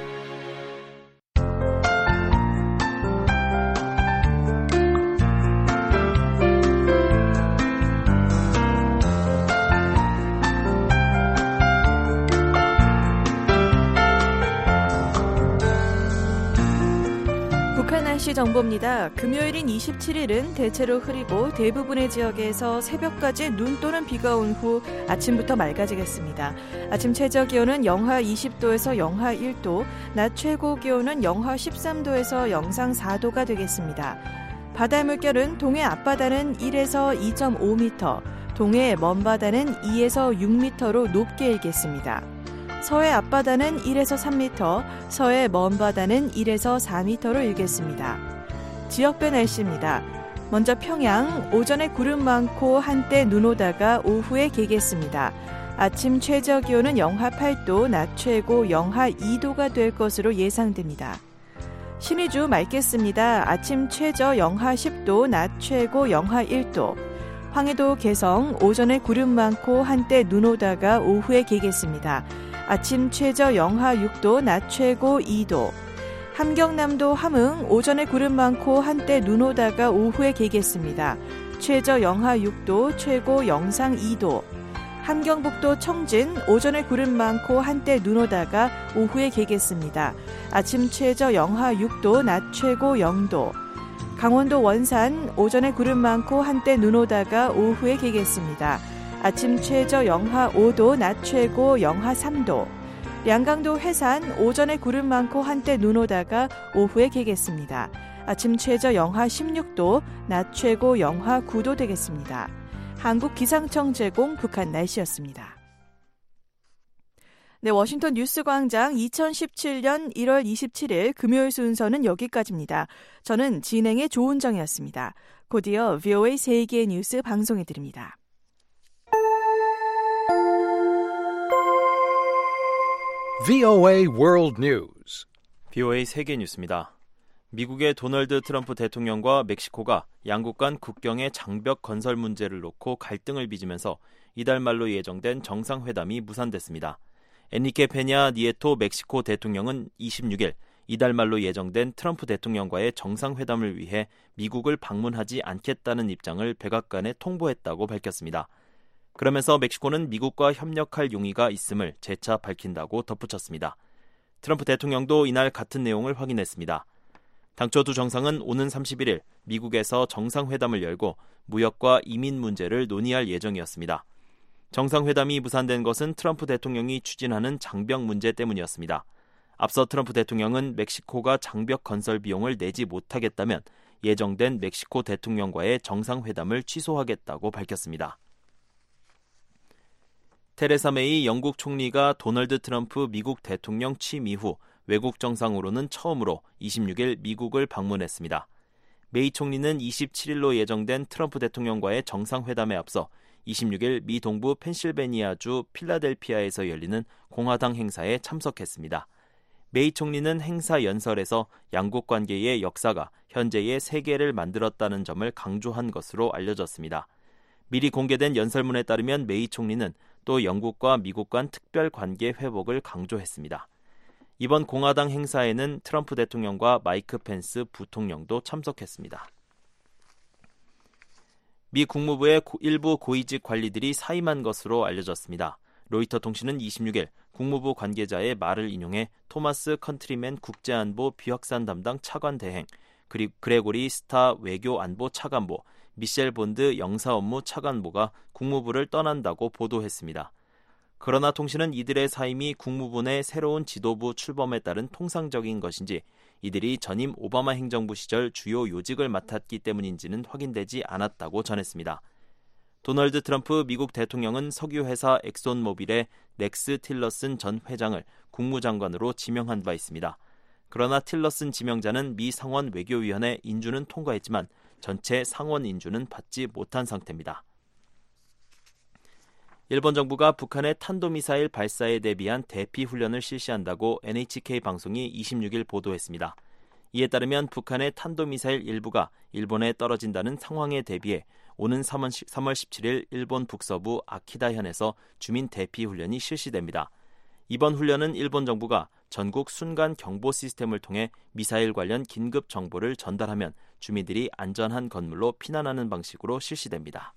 [SPEAKER 4] 날씨 정보입니다. 금요일인 27일은 대체로 흐리고 대부분의 지역에서 새벽까지 눈 또는 비가 온 후 아침부터 맑아지겠습니다. 아침 최저 기온은 영하 20도에서 영하 1도, 낮 최고 기온은 영하 13도에서 영상 4도가 되겠습니다. 바다 물결은 동해 앞바다는 1에서 2.5m, 동해 먼바다는 2에서 6m로 높게 일겠습니다. 서해 앞바다는 1에서 3m, 서해 먼바다는 1에서 4m로 일겠습니다. 지역별 날씨입니다. 먼저 평양, 오전에 구름 많고 한때 눈 오다가 오후에 개겠습니다. 아침 최저 기온은 영하 8도, 낮 최고 영하 2도가 될 것으로 예상됩니다. 신의주 맑겠습니다. 아침 최저 영하 10도, 낮 최고 영하 1도. 황해도 개성, 오전에 구름 많고 한때 눈 오다가 오후에 개겠습니다. 아침 최저 영하 6도, 낮 최고 2도. 함경남도 함흥, 오전에 구름 많고 한때 눈 오다가 오후에 개겠습니다. 최저 영하 6도, 최고 영상 2도. 함경북도 청진, 오전에 구름 많고 한때 눈 오다가 오후에 개겠습니다. 아침 최저 영하 6도, 낮 최고 0도. 강원도 원산, 오전에 구름 많고 한때 눈 오다가 오후에 개겠습니다. 아침 최저 영하 5도, 낮 최고 영하 3도. 양강도 해산, 오전에 구름 많고 한때 눈 오다가 오후에 개겠습니다. 아침 최저 영하 16도, 낮 최고 영하 9도 되겠습니다. 한국기상청 제공 북한 날씨였습니다. 네, 워싱턴 뉴스광장 2017년 1월 27일 금요일 순서는 여기까지입니다. 저는 진행의 조은정이었습니다. 곧이어 VOA 세계 뉴스 방송해드립니다.
[SPEAKER 2] VOA World News. VOA 세계 뉴스입니다. 미국의 도널드 트럼프 대통령과 멕시코가 양국 간 국경의 장벽 건설 문제를 놓고 갈등을 빚으면서 이달 말로 예정된 정상회담이 무산됐습니다. 엔리케 페냐 니에토 멕시코 대통령은 26일 이달 말로 예정된 트럼프 대통령과의 정상회담을 위해 미국을 방문하지 않겠다는 입장을 백악관에 통보했다고 밝혔습니다. 그러면서 멕시코는 미국과 협력할 용의가 있음을 재차 밝힌다고 덧붙였습니다. 트럼프 대통령도 이날 같은 내용을 확인했습니다. 당초 두 정상은 오는 31일 미국에서 정상회담을 열고 무역과 이민 문제를 논의할 예정이었습니다. 정상회담이 무산된 것은 트럼프 대통령이 추진하는 장벽 문제 때문이었습니다. 앞서 트럼프 대통령은 멕시코가 장벽 건설 비용을 내지 못하겠다면 예정된 멕시코 대통령과의 정상회담을 취소하겠다고 밝혔습니다. 테레사 메이 영국 총리가 도널드 트럼프 미국 대통령 취임 이후 외국 정상으로는 처음으로 26일 미국을 방문했습니다. 메이 총리는 27일로 예정된 트럼프 대통령과의 정상회담에 앞서 26일 미 동부 펜실베니아주 필라델피아에서 열리는 공화당 행사에 참석했습니다. 메이 총리는 행사 연설에서 양국 관계의 역사가 현재의 세계를 만들었다는 점을 강조한 것으로 알려졌습니다. 미리 공개된 연설문에 따르면 메이 총리는 또 영국과 미국 간 특별 관계 회복을 강조했습니다. 이번 공화당 행사에는 트럼프 대통령과 마이크 펜스 부통령도 참석했습니다. 미 국무부의 일부 고위직 관리들이 사임한 것으로 알려졌습니다. 로이터 통신은 26일 국무부 관계자의 말을 인용해 토마스 컨트리맨 국제안보 비확산 담당 차관 대행, 그리고 그레고리 스타 외교안보 차관보, 미셸 본드 영사업무 차관보가 국무부를 떠난다고 보도했습니다. 그러나 통신은 이들의 사임이 국무부 내 새로운 지도부 출범에 따른 통상적인 것인지 이들이 전임 오바마 행정부 시절 주요 요직을 맡았기 때문인지는 확인되지 않았다고 전했습니다. 도널드 트럼프 미국 대통령은 석유회사 엑손모빌의 렉스 틸러슨 전 회장을 국무장관으로 지명한 바 있습니다. 그러나 틸러슨 지명자는 미 상원 외교위원회 인준은 통과했지만 전체 상원 인준은 받지 못한 상태입니다. 일본 정부가 북한의 탄도미사일 발사에 대비한 대피 훈련을 실시한다고 NHK 방송이 26일 보도했습니다. 이에 따르면 북한의 탄도미사일 일부가 일본에 떨어진다는 상황에 대비해 오는 3월 17일 일본 북서부 아키다현에서 주민 대피 훈련이 실시됩니다. 이번 훈련은 일본 정부가 전국 순간 경보 시스템을 통해 미사일 관련 긴급 정보를 전달하면 주민들이 안전한 건물로 피난하는 방식으로 실시됩니다.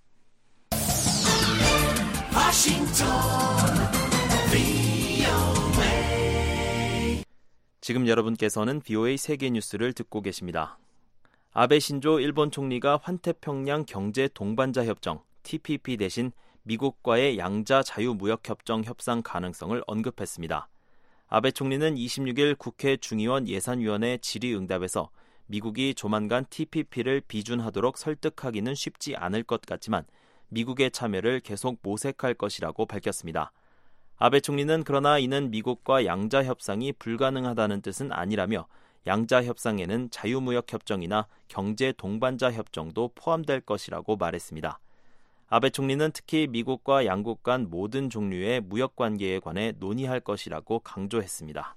[SPEAKER 2] 지금 여러분께서는 VOA 세계 뉴스를 듣고 계십니다. 아베 신조 일본 총리가 환태평양 경제 동반자 협정 TPP 대신 미국과의 양자 자유무역협정 협상 가능성을 언급했습니다. 아베 총리는 26일 국회 중의원 예산위원회 질의응답에서 미국이 조만간 TPP를 비준하도록 설득하기는 쉽지 않을 것 같지만 미국의 참여를 계속 모색할 것이라고 밝혔습니다. 아베 총리는 그러나 이는 미국과 양자 협상이 불가능하다는 뜻은 아니라며 양자 협상에는 자유무역 협정이나 경제 동반자 협정도 포함될 것이라고 말했습니다. 아베 총리는 특히 미국과 양국 간 모든 종류의 무역 관계에 관해 논의할 것이라고 강조했습니다.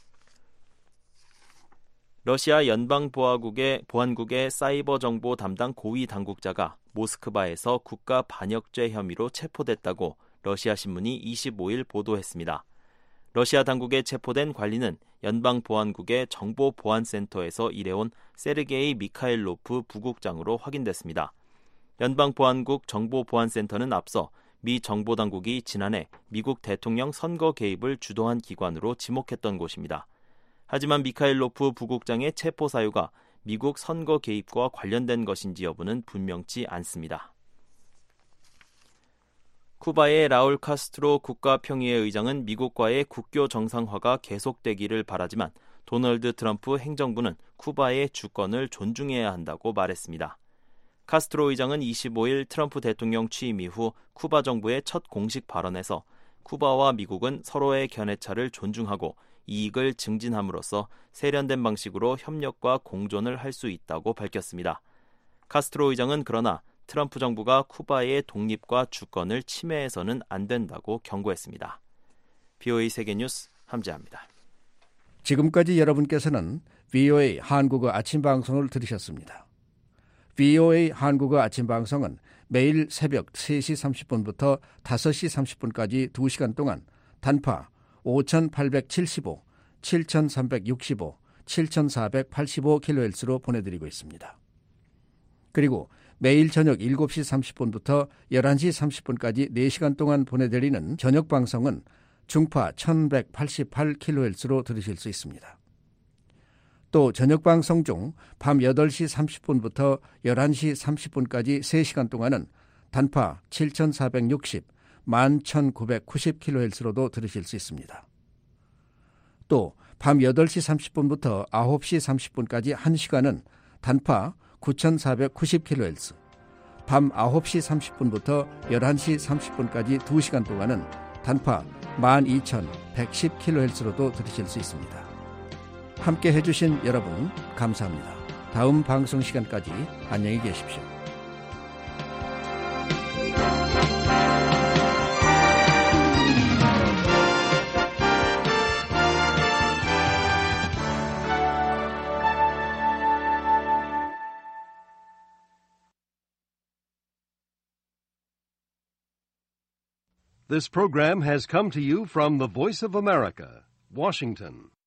[SPEAKER 2] 러시아 연방보안국의 사이버 정보 담당 고위 당국자가 모스크바에서 국가 반역죄 혐의로 체포됐다고 러시아 신문이 25일 보도했습니다. 러시아 당국에 체포된 관리는 연방보안국의 정보보안센터에서 일해온 세르게이 미카일로프 부국장으로 확인됐습니다. 연방보안국 정보보안센터는 앞서 미 정보당국이 지난해 미국 대통령 선거 개입을 주도한 기관으로 지목했던 곳입니다. 하지만 미카일로프 부국장의 체포 사유가 미국 선거 개입과 관련된 것인지 여부는 분명치 않습니다. 쿠바의 라울 카스트로 국가평의회 의장은 미국과의 국교 정상화가 계속되기를 바라지만 도널드 트럼프 행정부는 쿠바의 주권을 존중해야 한다고 말했습니다. 카스트로 의장은 25일 트럼프 대통령 취임 이후 쿠바 정부의 첫 공식 발언에서 쿠바와 미국은 서로의 견해차를 존중하고 이익을 증진함으로써 세련된 방식으로 협력과 공존을 할 수 있다고 밝혔습니다. 카스트로 의장은 그러나 트럼프 정부가 쿠바의 독립과 주권을 침해해서는 안 된다고 경고했습니다. VOA 세계뉴스 함재합니다.
[SPEAKER 11] 지금까지 여러분께서는 VOA 한국어 아침 방송을 들으셨습니다. VOA 한국어 아침 방송은 매일 새벽 3시 30분부터 5시 30분까지 2시간 동안 단파 5,875, 7,365, 7,485kHz로 보내드리고 있습니다. 그리고 매일 저녁 7시 30분부터 11시 30분까지 4시간 동안 보내드리는 저녁 방송은 중파 1188kHz로 들으실 수 있습니다. 또 저녁 방송 중 밤 8시 30분부터 11시 30분까지 3시간 동안은 단파 7460, 11990kHz로도 들으실 수 있습니다. 또 밤 8시 30분부터 9시 30분까지 1시간은 단파 9490kHz, 밤 9시 30분부터 11시 30분까지 2시간 동안은 단파 12110kHz로도 들으실 수 있습니다. 함께 해주신 여러분 감사합니다. 다음 방송 시간까지 안녕히 계십시오.
[SPEAKER 12] This program has come to you from the Voice of America, Washington.